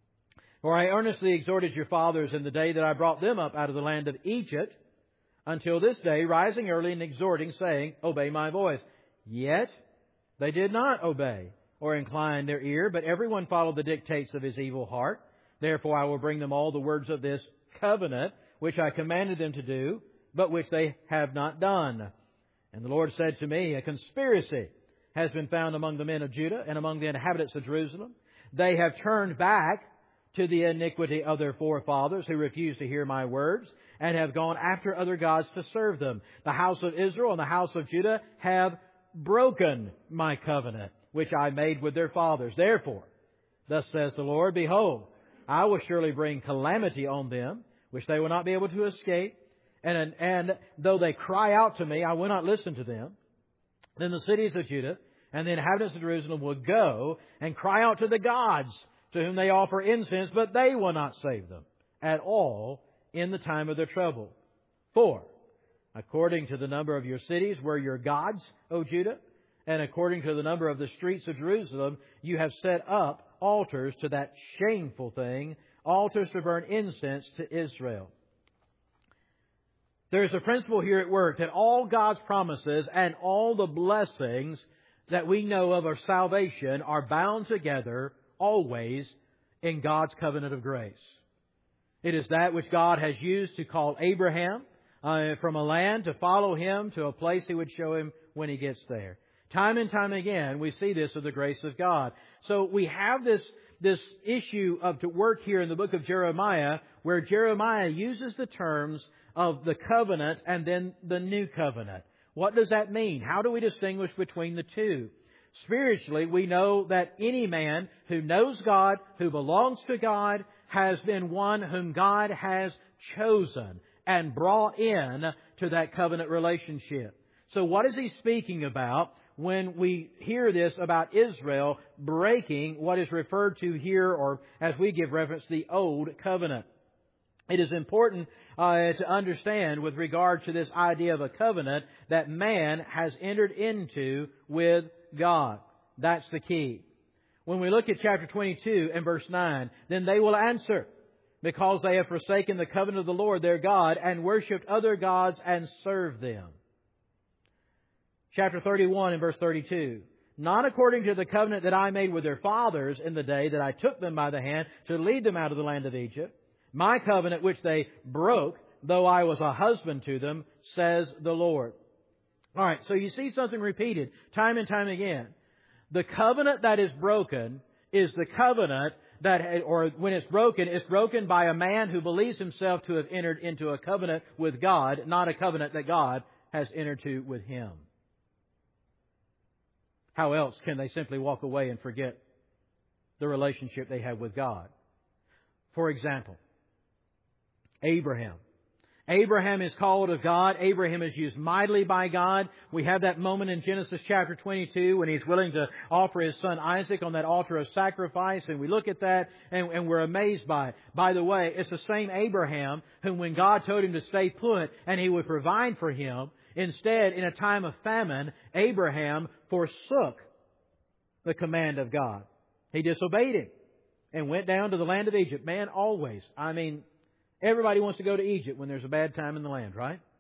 For I earnestly exhorted your fathers in the day that I brought them up out of the land of Egypt, until this day, rising early and exhorting, saying, Obey my voice. Yet they did not obey or incline their ear, but everyone followed the dictates of his evil heart. Therefore I will bring them all the words of this covenant, which I commanded them to do, but which they have not done. And the Lord said to me, A conspiracy has been found among the men of Judah and among the inhabitants of Jerusalem. They have turned back to the iniquity of their forefathers, who refused to hear my words, and have gone after other gods to serve them. The house of Israel and the house of Judah have broken my covenant, which I made with their fathers. Therefore, thus says the Lord, Behold, I will surely bring calamity on them, which they will not be able to escape. And though they cry out to me, I will not listen to them. Then the cities of Judah and the inhabitants of Jerusalem will go and cry out to the gods to whom they offer incense, but they will not save them at all in the time of their trouble. For, according to the number of your cities were your gods, O Judah, and according to the number of the streets of Jerusalem, you have set up altars to that shameful thing, altars to burn incense to Israel. There's a principle here at work that all God's promises and all the blessings that we know of salvation are bound together always in God's covenant of grace. It is that which God has used to call Abraham from a land to follow him to a place He would show him when he gets there. Time and time again, we see this of the grace of God. So we have this issue to work here in the book of Jeremiah, where Jeremiah uses the terms of the covenant and then the new covenant. What does that mean? How do we distinguish between the two? Spiritually, we know that any man who knows God, who belongs to God, has been one whom God has chosen and brought in to that covenant relationship. So what is He speaking about when we hear this about Israel breaking what is referred to here, or as we give reference, the Old Covenant? It is important to understand with regard to this idea of a covenant that man has entered into with God. That's the key. When we look at chapter 22 and verse 9, then they will answer, because they have forsaken the covenant of the Lord their God and worshipped other gods and served them. Chapter 31 and verse 32. Not according to the covenant that I made with their fathers in the day that I took them by the hand to lead them out of the land of Egypt, my covenant which they broke, though I was a husband to them, says the Lord. All right, so you see something repeated time and time again. The covenant that is broken is the covenant that, or when it's broken by a man who believes himself to have entered into a covenant with God, not a covenant that God has entered to with him. How else can they simply walk away and forget the relationship they have with God? For example, Abraham. Abraham is called of God. Abraham is used mightily by God. We have that moment in Genesis chapter 22 when he's willing to offer his son Isaac on that altar of sacrifice. And we look at that and we're amazed by it. By the way, it's the same Abraham whom when God told him to stay put and He would provide for him, instead, in a time of famine, Abraham forsook the command of God. He disobeyed Him and went down to the land of Egypt. Man, always. Everybody wants to go to Egypt when there's a bad time in the land, right?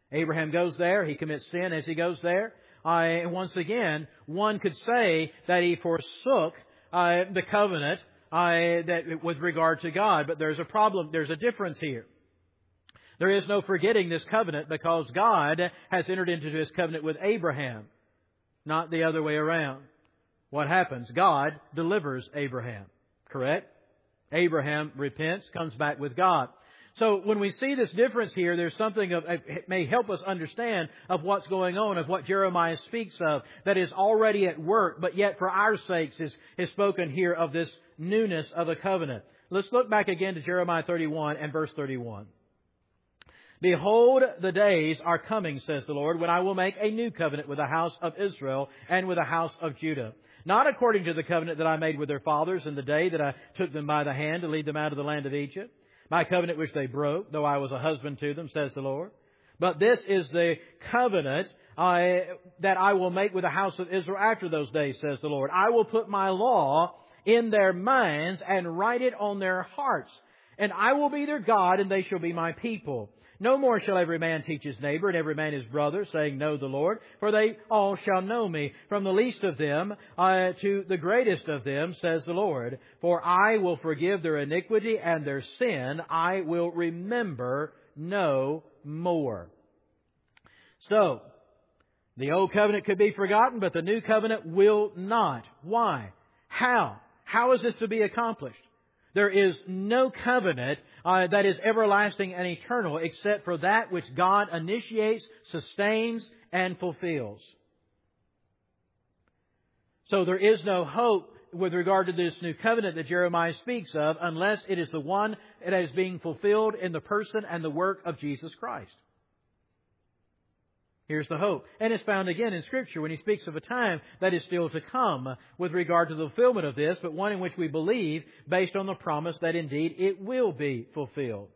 Abraham goes there. He commits sin as he goes there. And once again, one could say that he forsook the covenant that with regard to God. But there's a problem. There's a difference here. There is no forgetting this covenant because God has entered into His covenant with Abraham, not the other way around. What happens? God delivers Abraham. Correct? Abraham repents, comes back with God. So when we see this difference here, there's something it may help us understand of what's going on, of what Jeremiah speaks of, that is already at work, but yet for our sakes is spoken here of this newness of a covenant. Let's look back again to Jeremiah 31 and verse 31. Behold, the days are coming, says the Lord, when I will make a new covenant with the house of Israel and with the house of Judah. Not according to the covenant that I made with their fathers in the day that I took them by the hand to lead them out of the land of Egypt. My covenant which they broke, though I was a husband to them, says the Lord. But this is the covenant that I will make with the house of Israel after those days, says the Lord. I will put my law in their minds and write it on their hearts. And I will be their God, and they shall be my people. No more shall every man teach his neighbor and every man his brother, saying, Know the Lord, for they all shall know me, from the least of them to the greatest of them, says the Lord. For I will forgive their iniquity and their sin I will remember no more. So, the old covenant could be forgotten, but the new covenant will not. Why? How? How is this to be accomplished? There is no covenant that is everlasting and eternal except for that which God initiates, sustains, and fulfills. So there is no hope with regard to this new covenant that Jeremiah speaks of unless it is the one that is being fulfilled in the person and the work of Jesus Christ. Here's the hope. And it's found again in Scripture when He speaks of a time that is still to come with regard to the fulfillment of this, but one in which we believe based on the promise that indeed it will be fulfilled.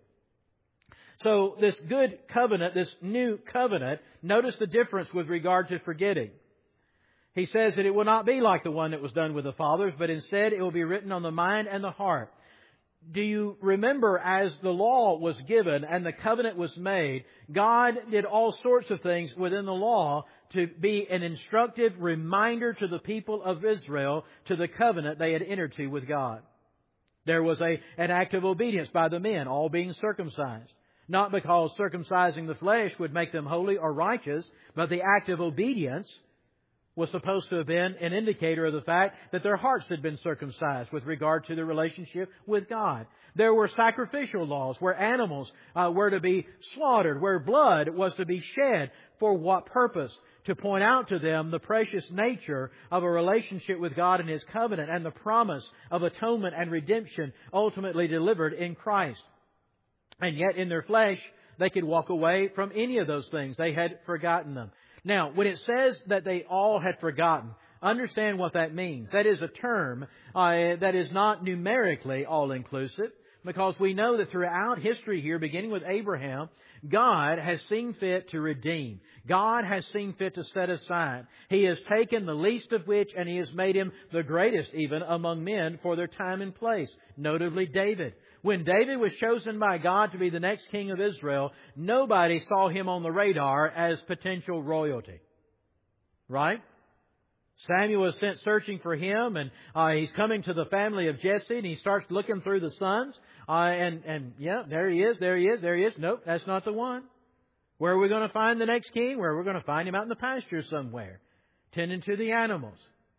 So this good covenant, this new covenant, notice the difference with regard to forgetting. He says that it will not be like the one that was done with the fathers, but instead it will be written on the mind and the heart. Do you remember as the law was given and the covenant was made, God did all sorts of things within the law to be an instructive reminder to the people of Israel to the covenant they had entered to with God. There was an act of obedience by the men, all being circumcised. Not because circumcising the flesh would make them holy or righteous, but the act of obedience was supposed to have been an indicator of the fact that their hearts had been circumcised with regard to their relationship with God. There were sacrificial laws where animals were to be slaughtered, where blood was to be shed. For what purpose? To point out to them the precious nature of a relationship with God and His covenant and the promise of atonement and redemption ultimately delivered in Christ. And yet in their flesh, they could walk away from any of those things. They had forgotten them. Now, when it says that they all had forgotten, understand what that means. That is a term that is not numerically all-inclusive, because we know that throughout history here, beginning with Abraham, God has seen fit to redeem. God has seen fit to set aside. He has taken the least of which, and He has made him the greatest even among men for their time and place, notably David. When David was chosen by God to be the next king of Israel, nobody saw him on the radar as potential royalty. Right? Samuel was sent searching for him, and he's coming to the family of Jesse, and he starts looking through the sons. There he is. Nope, that's not the one. Where are we going to find the next king? Where are we going to find him? Out in the pasture somewhere, tending to the animals.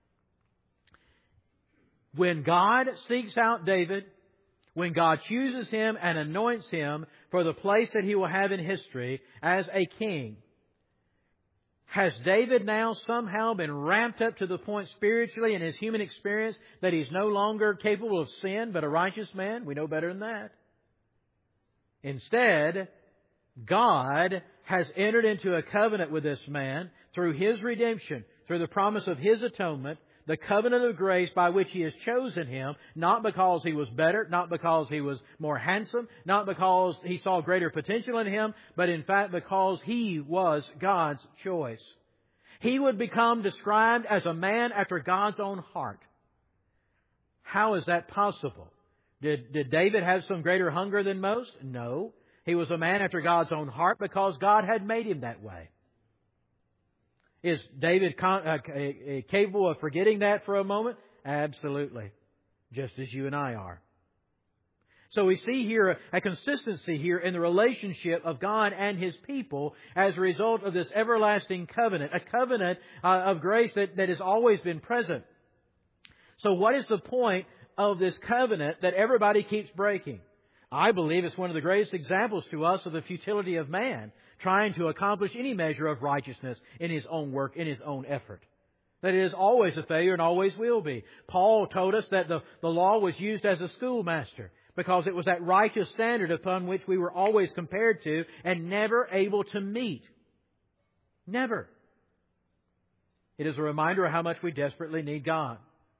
When God seeks out David, when God chooses him and anoints him for the place that he will have in history as a king, has David now somehow been ramped up to the point spiritually in his human experience that he's no longer capable of sin but a righteous man? We know better than that. Instead, God has entered into a covenant with this man through His redemption, through the promise of His atonement, the covenant of grace by which He has chosen him, not because he was better, not because he was more handsome, not because He saw greater potential in him, but in fact because he was God's choice. He would become described as a man after God's own heart. How is that possible? Did David have some greater hunger than most? No. He was a man after God's own heart because God had made him that way. Is David capable of forgetting that for a moment? Absolutely. Just as you and I are. So we see here a consistency here in the relationship of God and His people as a result of this everlasting covenant. A covenant of grace that has always been present. So what is the point of this covenant that everybody keeps breaking? I believe it's one of the greatest examples to us of the futility of man trying to accomplish any measure of righteousness in his own work, in his own effort. That it is always a failure and always will be. Paul told us that the law was used as a schoolmaster because it was that righteous standard upon which we were always compared to and never able to meet. Never. It is a reminder of how much we desperately need God.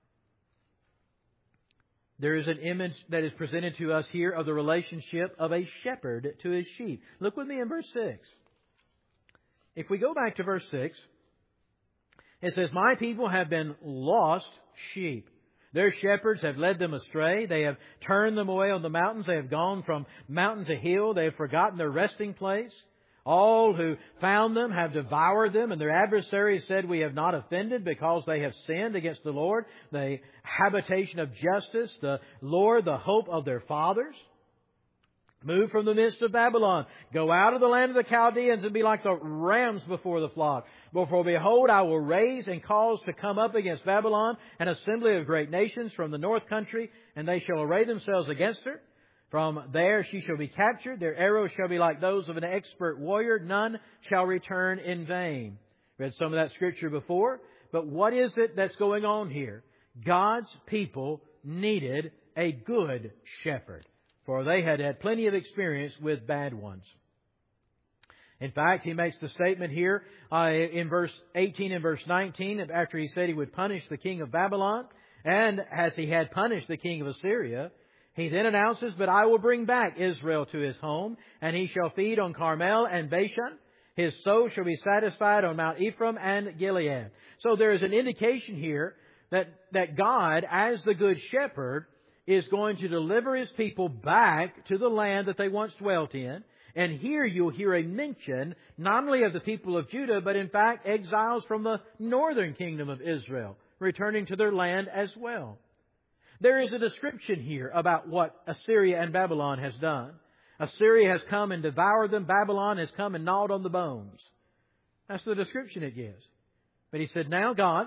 There is an image that is presented to us here of the relationship of a shepherd to his sheep. Look with me in verse 6. If we go back to verse 6, it says, "My people have been lost sheep. Their shepherds have led them astray. They have turned them away on the mountains. They have gone from mountain to hill. They have forgotten their resting place. All who found them have devoured them, and their adversaries said, 'We have not offended because they have sinned against the Lord, the habitation of justice, the Lord, the hope of their fathers.' Move from the midst of Babylon. Go out of the land of the Chaldeans and be like the rams before the flock. For behold, I will raise and cause to come up against Babylon an assembly of great nations from the north country, and they shall array themselves against her. From there she shall be captured. Their arrows shall be like those of an expert warrior. None shall return in vain." Read some of that scripture before. But what is it that's going on here? God's people needed a good shepherd, for they had had plenty of experience with bad ones. In fact, he makes the statement here in verse 18 and verse 19, after he said he would punish the king of Babylon, and as he had punished the king of Assyria, he then announces, "But I will bring back Israel to his home, and he shall feed on Carmel and Bashan. His soul shall be satisfied on Mount Ephraim and Gilead." So there is an indication here that God, as the Good Shepherd, is going to deliver His people back to the land that they once dwelt in. And here you'll hear a mention not only of the people of Judah, but in fact exiles from the northern kingdom of Israel, returning to their land as well. There is a description here about what Assyria and Babylon has done. Assyria has come and devoured them. Babylon has come and gnawed on the bones. That's the description it gives. But he said, now God,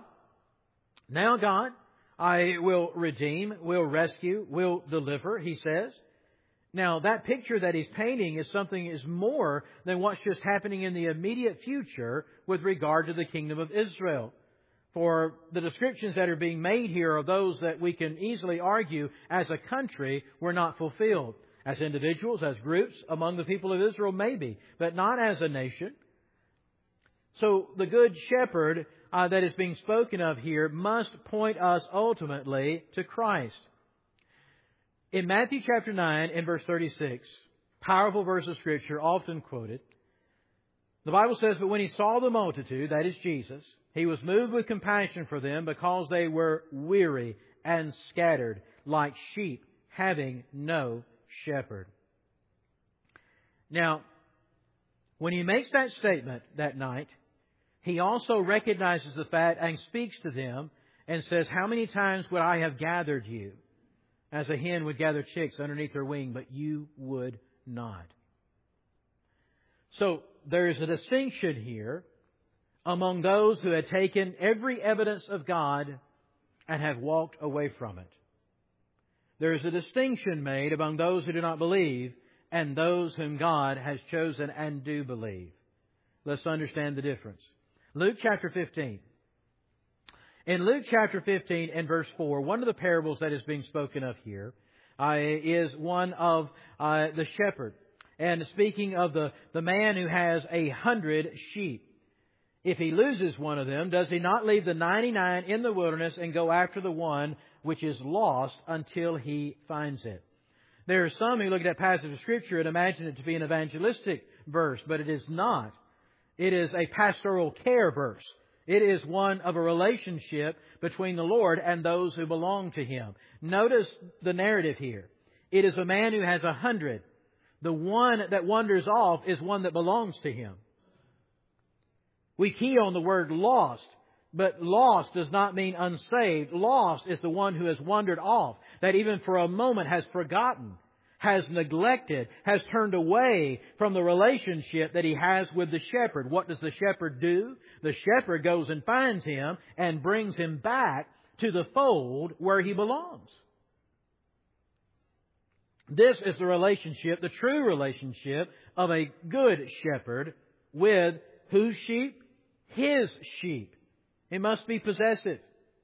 I will redeem, will rescue, will deliver, he says. Now, that picture that he's painting is something is more than what's just happening in the immediate future with regard to the kingdom of Israel. For the descriptions that are being made here are those that we can easily argue as a country were not fulfilled. As individuals, as groups, among the people of Israel, maybe, but not as a nation. So the Good Shepherd that is being spoken of here must point us ultimately to Christ. In Matthew chapter 9 and verse 36, powerful verse of Scripture, often quoted, the Bible says, "But when He saw the multitude," that is Jesus, "He was moved with compassion for them because they were weary and scattered like sheep having no shepherd." Now, when He makes that statement that night, He also recognizes the fact and speaks to them and says, "How many times would I have gathered you as a hen would gather chicks underneath her wing, but you would not." So there is a distinction here among those who had taken every evidence of God and have walked away from it. There is a distinction made among those who do not believe and those whom God has chosen and do believe. Let's understand the difference. Luke chapter 15. In Luke chapter 15 and verse 4, one of the parables that is being spoken of here is one of the shepherd. And speaking of the man who has 100 sheep. If he loses one of them, does he not leave the 99 in the wilderness and go after the one which is lost until he finds it? There are some who look at that passage of Scripture and imagine it to be an evangelistic verse, but it is not. It is a pastoral care verse. It is one of a relationship between the Lord and those who belong to Him. Notice the narrative here. It is a man who has 100. The one that wanders off is one that belongs to Him. We key on the word lost, but lost does not mean unsaved. Lost is the one who has wandered off, that even for a moment has forgotten, has neglected, has turned away from the relationship that he has with the shepherd. What does the shepherd do? The shepherd goes and finds him and brings him back to the fold where he belongs. This is the relationship, the true relationship of a good shepherd with whose sheep? His sheep. It must be possessive.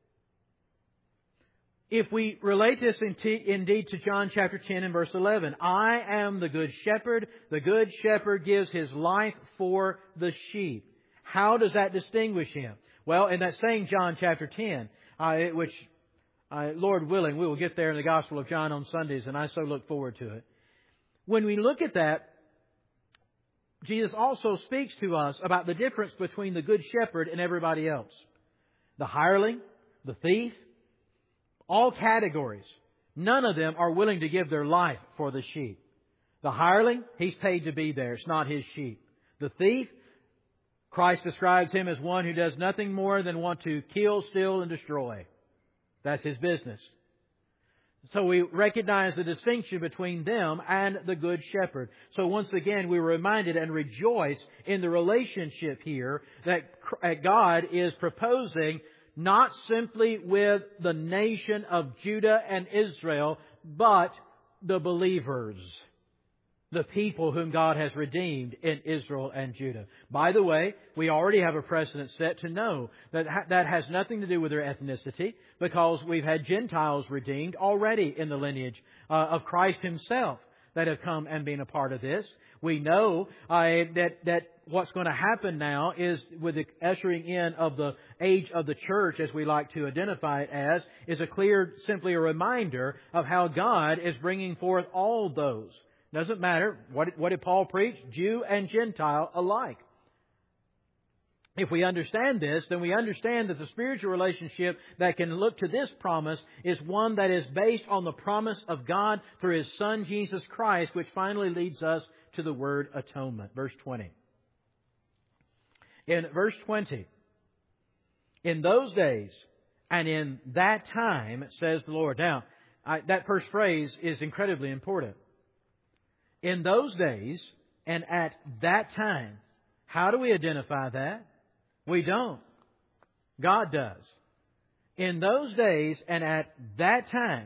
If we relate this indeed to John chapter 10 and verse 11, I am the good shepherd. The good shepherd gives his life for the sheep. How does that distinguish him? Well, in that same John chapter 10, which, Lord willing, we will get there in the Gospel of John on Sundays, and I so look forward to it. When we look at that, Jesus also speaks to us about the difference between the good shepherd and everybody else. The hireling, the thief, all categories. None of them are willing to give their life for the sheep. The hireling, he's paid to be there. It's not his sheep. The thief, Christ describes him as one who does nothing more than want to kill, steal, and destroy. That's his business. So we recognize the distinction between them and the Good Shepherd. So once again, we were reminded and rejoice in the relationship here that God is proposing not simply with the nation of Judah and Israel, but the believers. The people whom God has redeemed in Israel and Judah. By the way, we already have a precedent set to know that that has nothing to do with their ethnicity, because we've had Gentiles redeemed already in the lineage of Christ Himself that have come and been a part of this. We know that what's going to happen now is, with the ushering in of the age of the church, as we like to identify it as, is simply a reminder of how God is bringing forth all those. Doesn't matter. What did Paul preach? Jew and Gentile alike. If we understand this, then we understand that the spiritual relationship that can look to this promise is one that is based on the promise of God through His Son, Jesus Christ, which finally leads us to the word atonement. Verse 20. In verse 20, in those days and in that time, says the Lord. Now, that first phrase is incredibly important. In those days and at that time. How do we identify that? We don't. God does. In those days and at that time,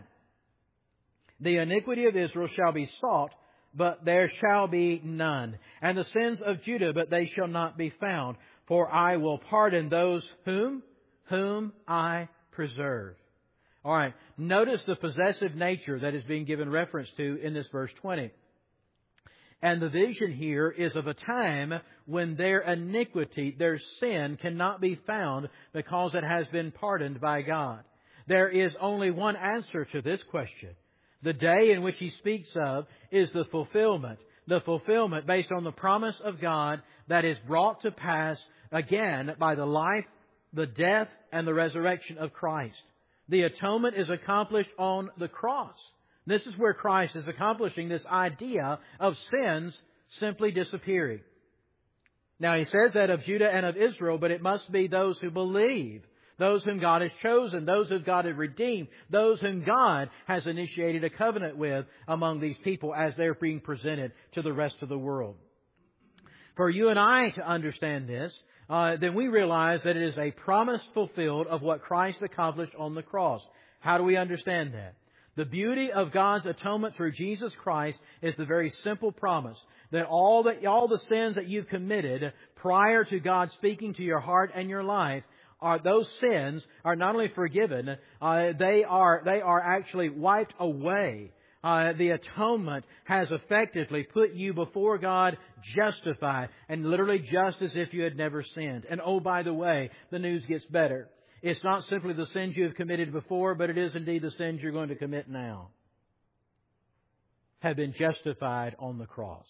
the iniquity of Israel shall be sought, but there shall be none. And the sins of Judah, but they shall not be found. For I will pardon those whom I preserve. All right. Notice the possessive nature that is being given reference to in this verse 20. And the vision here is of a time when their iniquity, their sin, cannot be found because it has been pardoned by God. There is only one answer to this question. The day in which He speaks of is the fulfillment. The fulfillment based on the promise of God that is brought to pass again by the life, the death, and the resurrection of Christ. The atonement is accomplished on the cross. This is where Christ is accomplishing this idea of sins simply disappearing. Now, He says that of Judah and of Israel, but it must be those who believe, those whom God has chosen, those whom God has redeemed, those whom God has initiated a covenant with among these people as they're being presented to the rest of the world. For you and I to understand this, then we realize that it is a promise fulfilled of what Christ accomplished on the cross. How do we understand that? The beauty of God's atonement through Jesus Christ is the very simple promise that all the sins that you've committed prior to God speaking to your heart and your life, those sins are not only forgiven, they are actually wiped away. The atonement has effectively put you before God justified, and literally just as if you had never sinned. And oh, by the way, the news gets better. It's not simply the sins you have committed before, but it is indeed the sins you're going to commit now. Have been justified on the cross.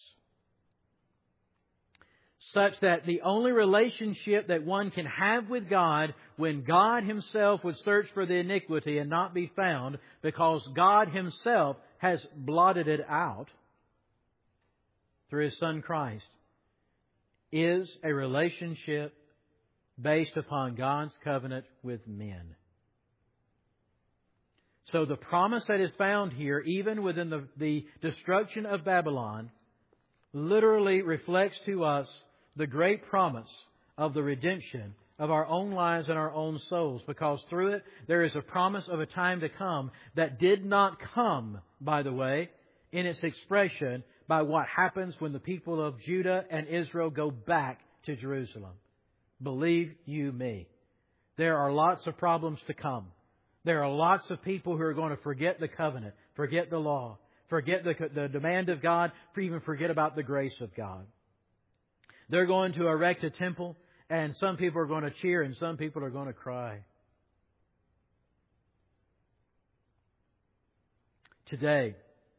Such that the only relationship that one can have with God, when God Himself would search for the iniquity and not be found, because God Himself has blotted it out, through His Son Christ, is a relationship based upon God's covenant with men. So the promise that is found here, even within the destruction of Babylon, literally reflects to us the great promise of the redemption of our own lives and our own souls. Because through it, there is a promise of a time to come that did not come, by the way, in its expression by what happens when the people of Judah and Israel go back to Jerusalem. Believe you me, there are lots of problems to come. There are lots of people who are going to forget the covenant, forget the law, forget the demand of God, even forget about the grace of God. They're going to erect a temple, and some people are going to cheer and some people are going to cry. Today,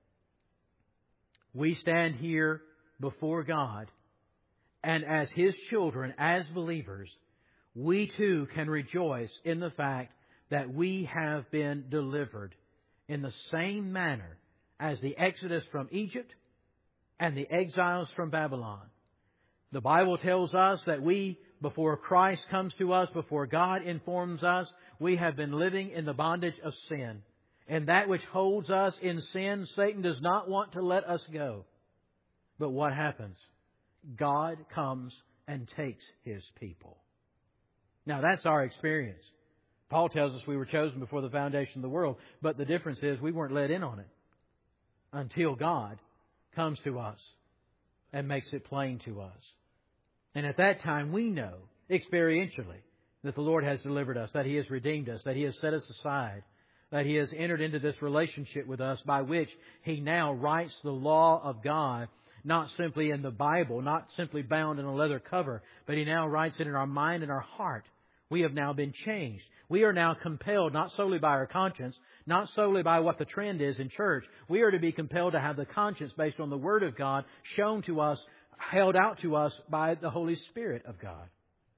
we stand here before God, and as His children, as believers, we too can rejoice in the fact that we have been delivered in the same manner as the Exodus from Egypt and the exiles from Babylon. The Bible tells us that we, before Christ comes to us, before God informs us, we have been living in the bondage of sin. And that which holds us in sin, Satan does not want to let us go. But what happens? God comes and takes His people. Now that's our experience. Paul tells us we were chosen before the foundation of the world, but the difference is we weren't let in on it until God comes to us and makes it plain to us. And at that time we know experientially that the Lord has delivered us, that He has redeemed us, that He has set us aside, that He has entered into this relationship with us by which He now writes the law of God, not simply in the Bible, not simply bound in a leather cover, but He now writes it in our mind and our heart. We have now been changed. We are now compelled, not solely by our conscience, not solely by what the trend is in church. We are to be compelled to have the conscience based on the Word of God shown to us, held out to us by the Holy Spirit of God.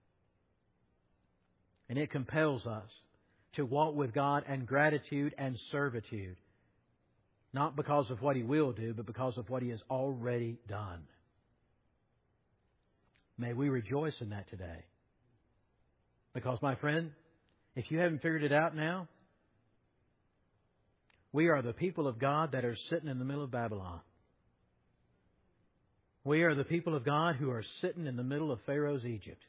And it compels us to walk with God in gratitude and servitude. Not because of what He will do, but because of what He has already done. May we rejoice in that today. Because, my friend, if you haven't figured it out now, we are the people of God that are sitting in the middle of Babylon. We are the people of God who are sitting in the middle of Pharaoh's Egypt.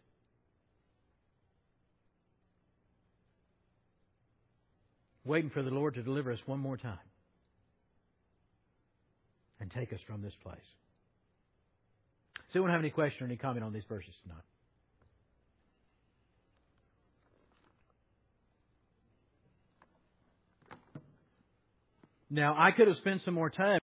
Waiting for the Lord to deliver us one more time and take us from this place. Does anyone have any question or any comment on these verses tonight? Now, I could have spent some more time